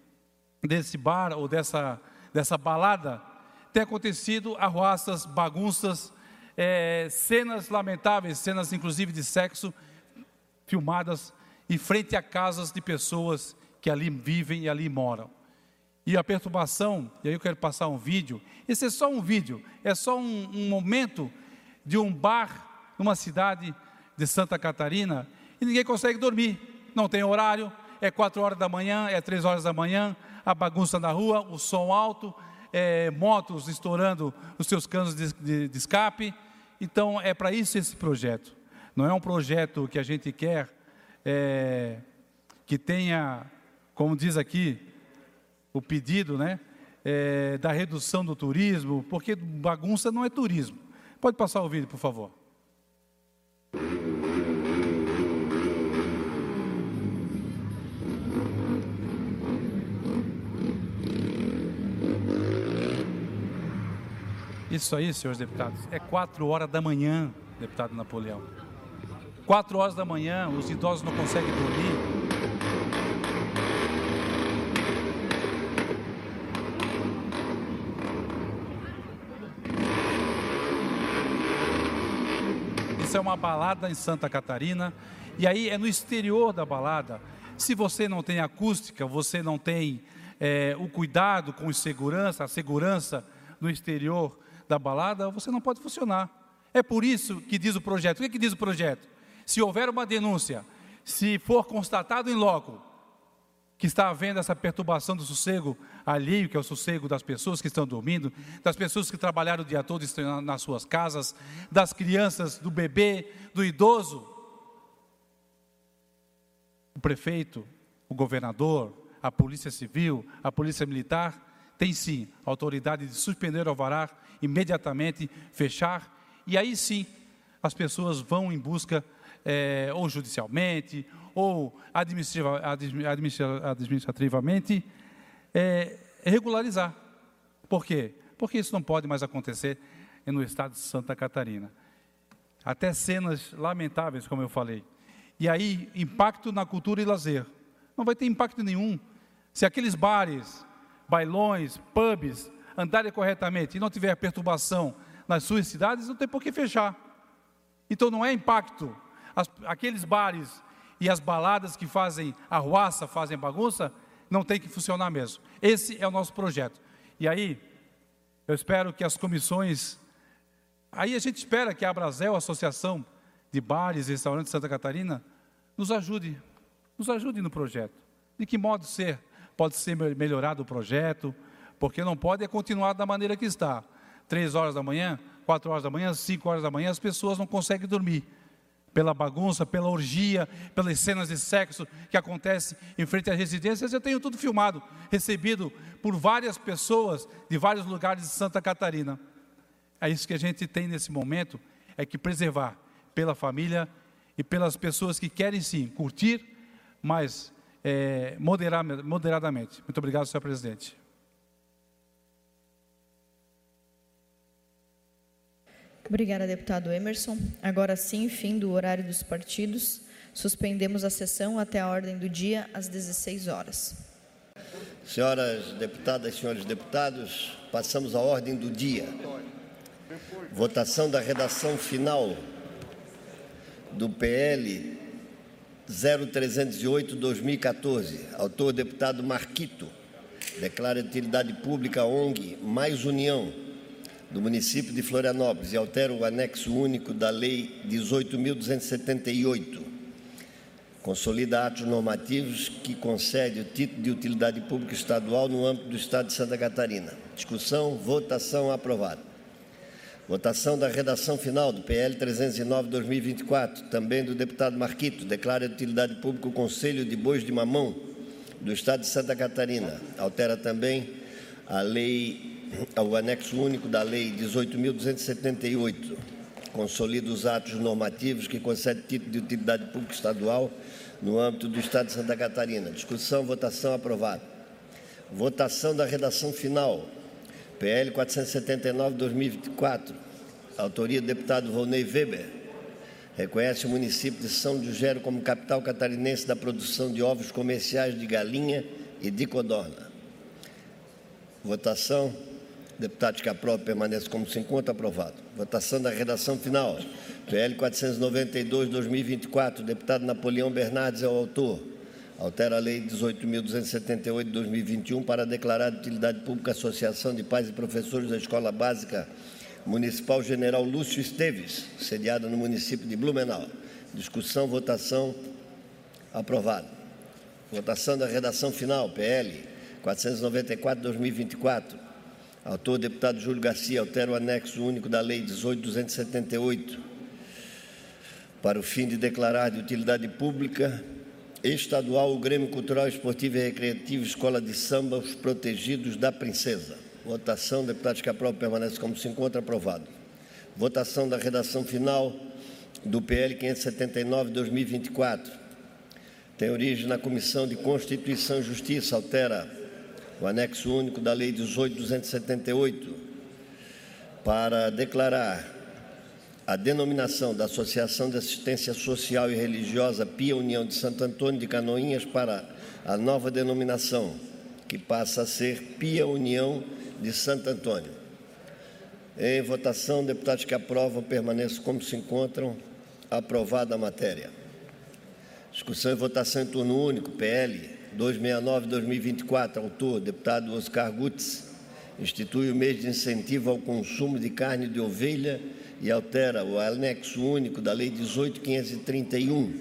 desse bar ou dessa, dessa balada, tem acontecido arruaças, bagunças, é, cenas lamentáveis, cenas inclusive de sexo, filmadas em frente a casas de pessoas que ali vivem e ali moram. E a perturbação, e aí eu quero passar um vídeo, esse é só um vídeo, é só um, um momento de um bar numa cidade de Santa Catarina e ninguém consegue dormir. Não tem horário, é quatro horas da manhã, é três horas da manhã, a bagunça na rua, o som alto, é, motos estourando os seus canos de, de, de escape. Então, é para isso esse projeto. Não é um projeto que a gente quer é, que tenha, como diz aqui, o pedido, né, é, da redução do turismo, porque bagunça não é turismo. Pode passar o vídeo, por favor. Isso aí, senhores deputados, é quatro horas da manhã, deputado Napoleão. Quatro horas da manhã, os idosos não conseguem dormir. Isso é uma balada em Santa Catarina, e aí é no exterior da balada. Se você não tem acústica, você não tem é, o cuidado com segurança, a segurança no exterior da balada, você não pode funcionar. É por isso que diz o projeto. O que, é que diz o projeto? Se houver uma denúncia, se for constatado em loco que está havendo essa perturbação do sossego alheio, que é o sossego das pessoas que estão dormindo, das pessoas que trabalharam o dia todo e estão nas suas casas, das crianças, do bebê, do idoso, o prefeito, o governador, a polícia civil, a polícia militar, tem sim a autoridade de suspender o alvará, imediatamente fechar, e aí sim as pessoas vão em busca, é, ou judicialmente, ou administrativa, administra, administrativamente, é, regularizar. Por quê? Porque isso não pode mais acontecer no estado de Santa Catarina. Até cenas lamentáveis, como eu falei. E aí, impacto na cultura e lazer. Não vai ter impacto nenhum. Se aqueles bares, bailões, pubs, andarem corretamente e não tiver perturbação nas suas cidades, não tem por que fechar. Então não é impacto. As, aqueles bares e as baladas que fazem arruaça, fazem bagunça, não tem que funcionar mesmo. Esse é o nosso projeto. E aí, eu espero que as comissões... Aí a gente espera que a Abrazel, a Associação de Bares e Restaurantes de Santa Catarina, nos ajude, nos ajude no projeto. De que modo ser, pode ser melhorado o projeto, porque não pode continuar da maneira que está. Três horas da manhã, quatro horas da manhã, cinco horas da manhã, as pessoas não conseguem dormir. pela bagunça, pela orgia, pelas cenas de sexo que acontecem em frente às residências. Eu tenho tudo filmado, recebido por várias pessoas de vários lugares de Santa Catarina. É isso que a gente tem nesse momento, é que preservar pela família e pelas pessoas que querem sim curtir, mas é, moderar, moderadamente. Muito obrigado, senhor presidente. Obrigada, deputado Emerson. Agora sim, fim do horário dos partidos. Suspendemos a sessão até a ordem do dia, às dezesseis horas. Senhoras deputadas, senhores deputados, passamos à ordem do dia. Votação da redação final do P L zero trezentos e oito, dois mil e quatorze. Autor, deputado Marquito. Declara de utilidade pública a O N G Mais União, do município de Florianópolis, e altera o anexo único da Lei dezoito mil duzentos e setenta e oito. Consolida atos normativos que concede o título de utilidade pública estadual no âmbito do Estado de Santa Catarina. Discussão, votação, aprovado. Votação da redação final do P L trezentos e nove, dois mil e vinte e quatro, também do deputado Marquito. Declara de utilidade pública o Conselho de Bois de Mamão do Estado de Santa Catarina. Altera também a lei, o anexo único da Lei dezoito mil duzentos e setenta e oito. Consolida os atos normativos que concede título de utilidade pública estadual no âmbito do Estado de Santa Catarina. Discussão, votação, aprovado. Votação da redação final, P L quatrocentos e setenta e nove, dois mil e vinte e quatro. Autoria do deputado Volney Weber. Reconhece o município de São José como capital catarinense da produção de ovos comerciais de galinha e de codorna. Votação. Deputados que aprovam permanecem como se encontra, aprovado. Votação da redação final. P L quatrocentos e noventa e dois, dois mil e vinte e quatro. Deputado Napoleão Bernardes é o autor. Altera a Lei dezoito mil duzentos e setenta e oito, dois mil e vinte e um para declarar de utilidade pública a Associação de Pais e Professores da Escola Básica Municipal General Lúcio Esteves, sediada no município de Blumenau. Discussão, votação, aprovado. Votação da redação final, P L quatrocentos e noventa e quatro, dois mil e vinte e quatro. Autor, deputado Júlio Garcia, altera o anexo único da Lei dezoito mil duzentos e setenta e oito para o fim de declarar de utilidade pública estadual o Grêmio Cultural, Esportivo e Recreativo Escola de Samba, os Protegidos da Princesa. Votação, deputados que aprovam permanece como se encontra, aprovado. Votação da redação final do P L quinhentos e setenta e nove, dois mil e vinte e quatro. Tem origem na Comissão de Constituição e Justiça, altera o anexo único da Lei dezoito mil duzentos e setenta e oito para declarar a denominação da Associação de Assistência Social e Religiosa Pia União de Santo Antônio de Canoinhas para a nova denominação, que passa a ser Pia União de Santo Antônio. Em votação, deputados que aprovam permaneçam como se encontram, aprovada a matéria. Discussão e votação em turno único, P L duzentos e sessenta e nove, dois mil e vinte e quatro, autor, deputado Oscar Gutz, institui o mês de incentivo ao consumo de carne de ovelha e altera o anexo único da Lei dezoito mil quinhentos e trinta e um,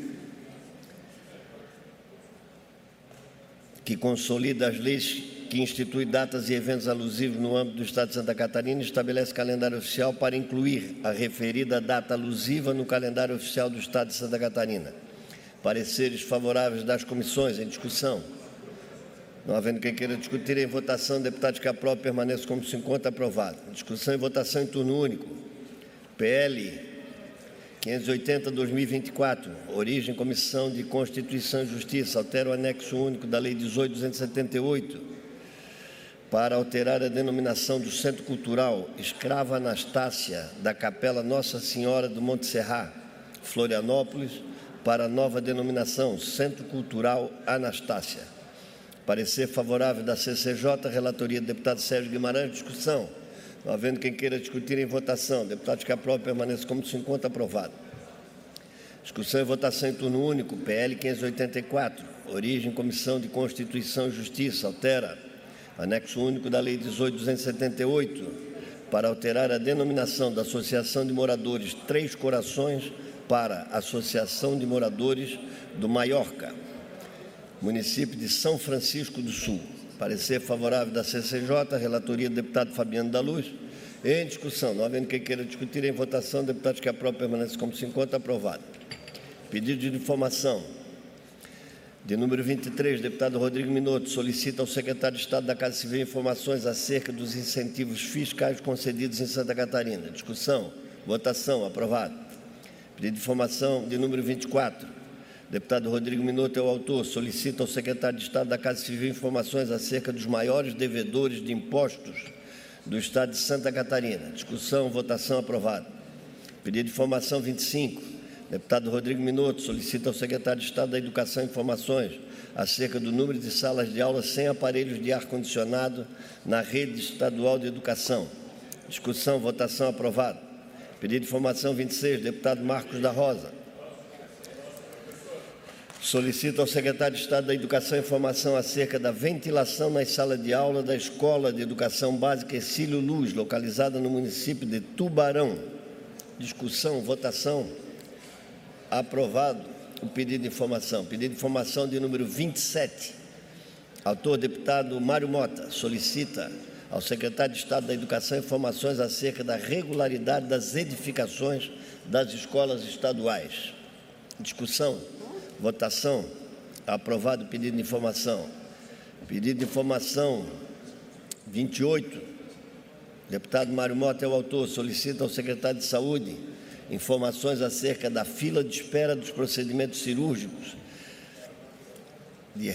que consolida as leis que institui datas e eventos alusivos no âmbito do Estado de Santa Catarina e estabelece calendário oficial para incluir a referida data alusiva no calendário oficial do Estado de Santa Catarina. Pareceres favoráveis das comissões em discussão. Não havendo quem queira discutir, em votação, deputados que aprovam permaneçam como se encontra, aprovado. Discussão e votação em turno único. P L quinhentos e oitenta, dois mil e vinte e quatro. Origem, Comissão de Constituição e Justiça. Altera o anexo único da Lei dezoito mil duzentos e setenta e oito para alterar a denominação do Centro Cultural Escrava Anastácia da Capela Nossa Senhora do Monte Serra, Florianópolis, para a nova denominação Centro Cultural Anastácia. Parecer favorável da C C J, relatoria do deputado Sérgio Guimarães. Discussão. Não havendo quem queira discutir, em votação. Deputados que aprovam permaneçam como se encontra, aprovado. Discussão e votação em turno único, P L quinhentos e oitenta e quatro. Origem, Comissão de Constituição e Justiça. Altera anexo único da Lei dezoito mil duzentos e setenta e oito para alterar a denominação da Associação de Moradores Três Corações para Associação de Moradores do Maiorca, município de São Francisco do Sul. Parecer favorável da C C J, relatoria do deputado Fabiano da Luz. Em discussão, não havendo quem queira discutir, em votação, deputados que aprovam permanecem como se encontra, aprovado. Pedido de informação. De número vinte e três, deputado Rodrigo Minotto, solicita ao secretário de Estado da Casa Civil informações acerca dos incentivos fiscais concedidos em Santa Catarina. Discussão, votação, aprovado. Pedido de informação de número vinte e quatro, deputado Rodrigo Minotto é o autor, solicita ao secretário de Estado da Casa Civil informações acerca dos maiores devedores de impostos do Estado de Santa Catarina. Discussão, votação, aprovado. Pedido de informação vinte e cinco, deputado Rodrigo Minotto solicita ao secretário de Estado da Educação informações acerca do número de salas de aula sem aparelhos de ar-condicionado na rede estadual de educação. Discussão, votação, aprovado. Pedido de informação vinte e seis, deputado Marcos da Rosa solicita ao secretário de Estado da Educação informação acerca da ventilação nas salas de aula da Escola de Educação Básica Ercílio Luz, localizada no município de Tubarão. Discussão, votação, aprovado o pedido de informação. Pedido de informação de número vinte e sete. Autor, deputado Mário Mota, solicita ao secretário de Estado da Educação informações acerca da regularidade das edificações das escolas estaduais. Discussão, votação, aprovado o pedido de informação. Pedido de informação vinte e oito. Deputado Mário Mota é o autor, solicita ao secretário de Saúde informações acerca da fila de espera dos procedimentos cirúrgicos de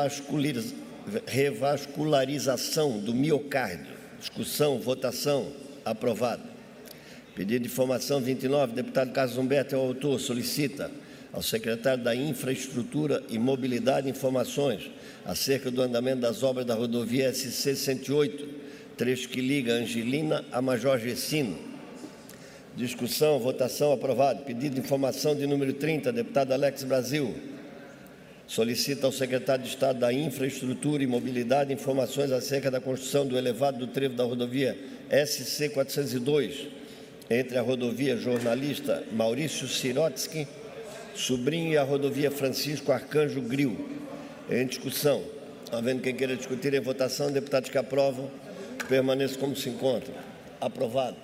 revascularização do miocárdio. Discussão, votação, aprovado. Pedido de informação vinte e nove, deputado Carlos Humberto é o autor, solicita ao secretário da Infraestrutura e Mobilidade informações acerca do andamento das obras da rodovia S C cento e oito, trecho que liga Angelina a Major Gessino. Discussão, votação, aprovado. Pedido de informação de número trinta, deputado Alex Brasil solicita ao secretário de Estado da Infraestrutura e Mobilidade informações acerca da construção do elevado do trevo da rodovia S C quatrocentos e dois, entre a rodovia Jornalista Maurício Sirotsky Sobrinho e a rodovia Francisco Arcanjo Gril. Em discussão. Havendo quem queira discutir em votação, deputados que aprovam, permaneçam como se encontram. Aprovado.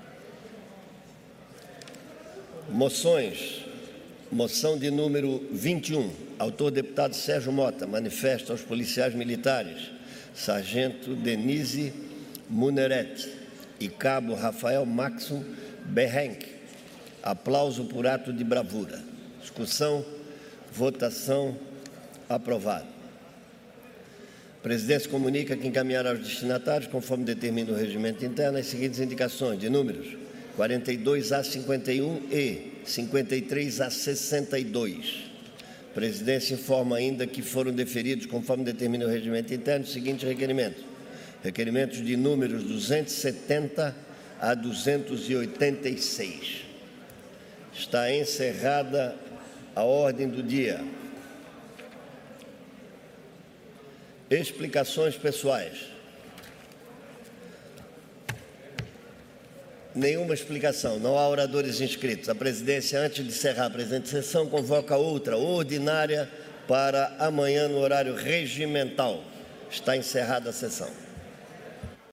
Moções. Moção de número vinte e um. Autor, deputado Sérgio Mota, manifesta aos policiais militares, sargento Denise Muneret e cabo Rafael Maxon Berrenck, aplauso por ato de bravura. Discussão, votação, aprovado. A presidência comunica que encaminhará aos destinatários, conforme determina o regimento interno, as seguintes indicações de números quarenta e dois a cinquenta e um e cinquenta e três a sessenta e dois. A presidência informa ainda que foram deferidos, conforme determina o regimento interno, os seguintes requerimentos. Requerimentos de números duzentos e setenta a duzentos e oitenta e seis. Está encerrada a ordem do dia. Explicações pessoais. Nenhuma explicação, não há oradores inscritos. A presidência, antes de encerrar a presente sessão, convoca outra ordinária para amanhã no horário regimental. Está encerrada a sessão.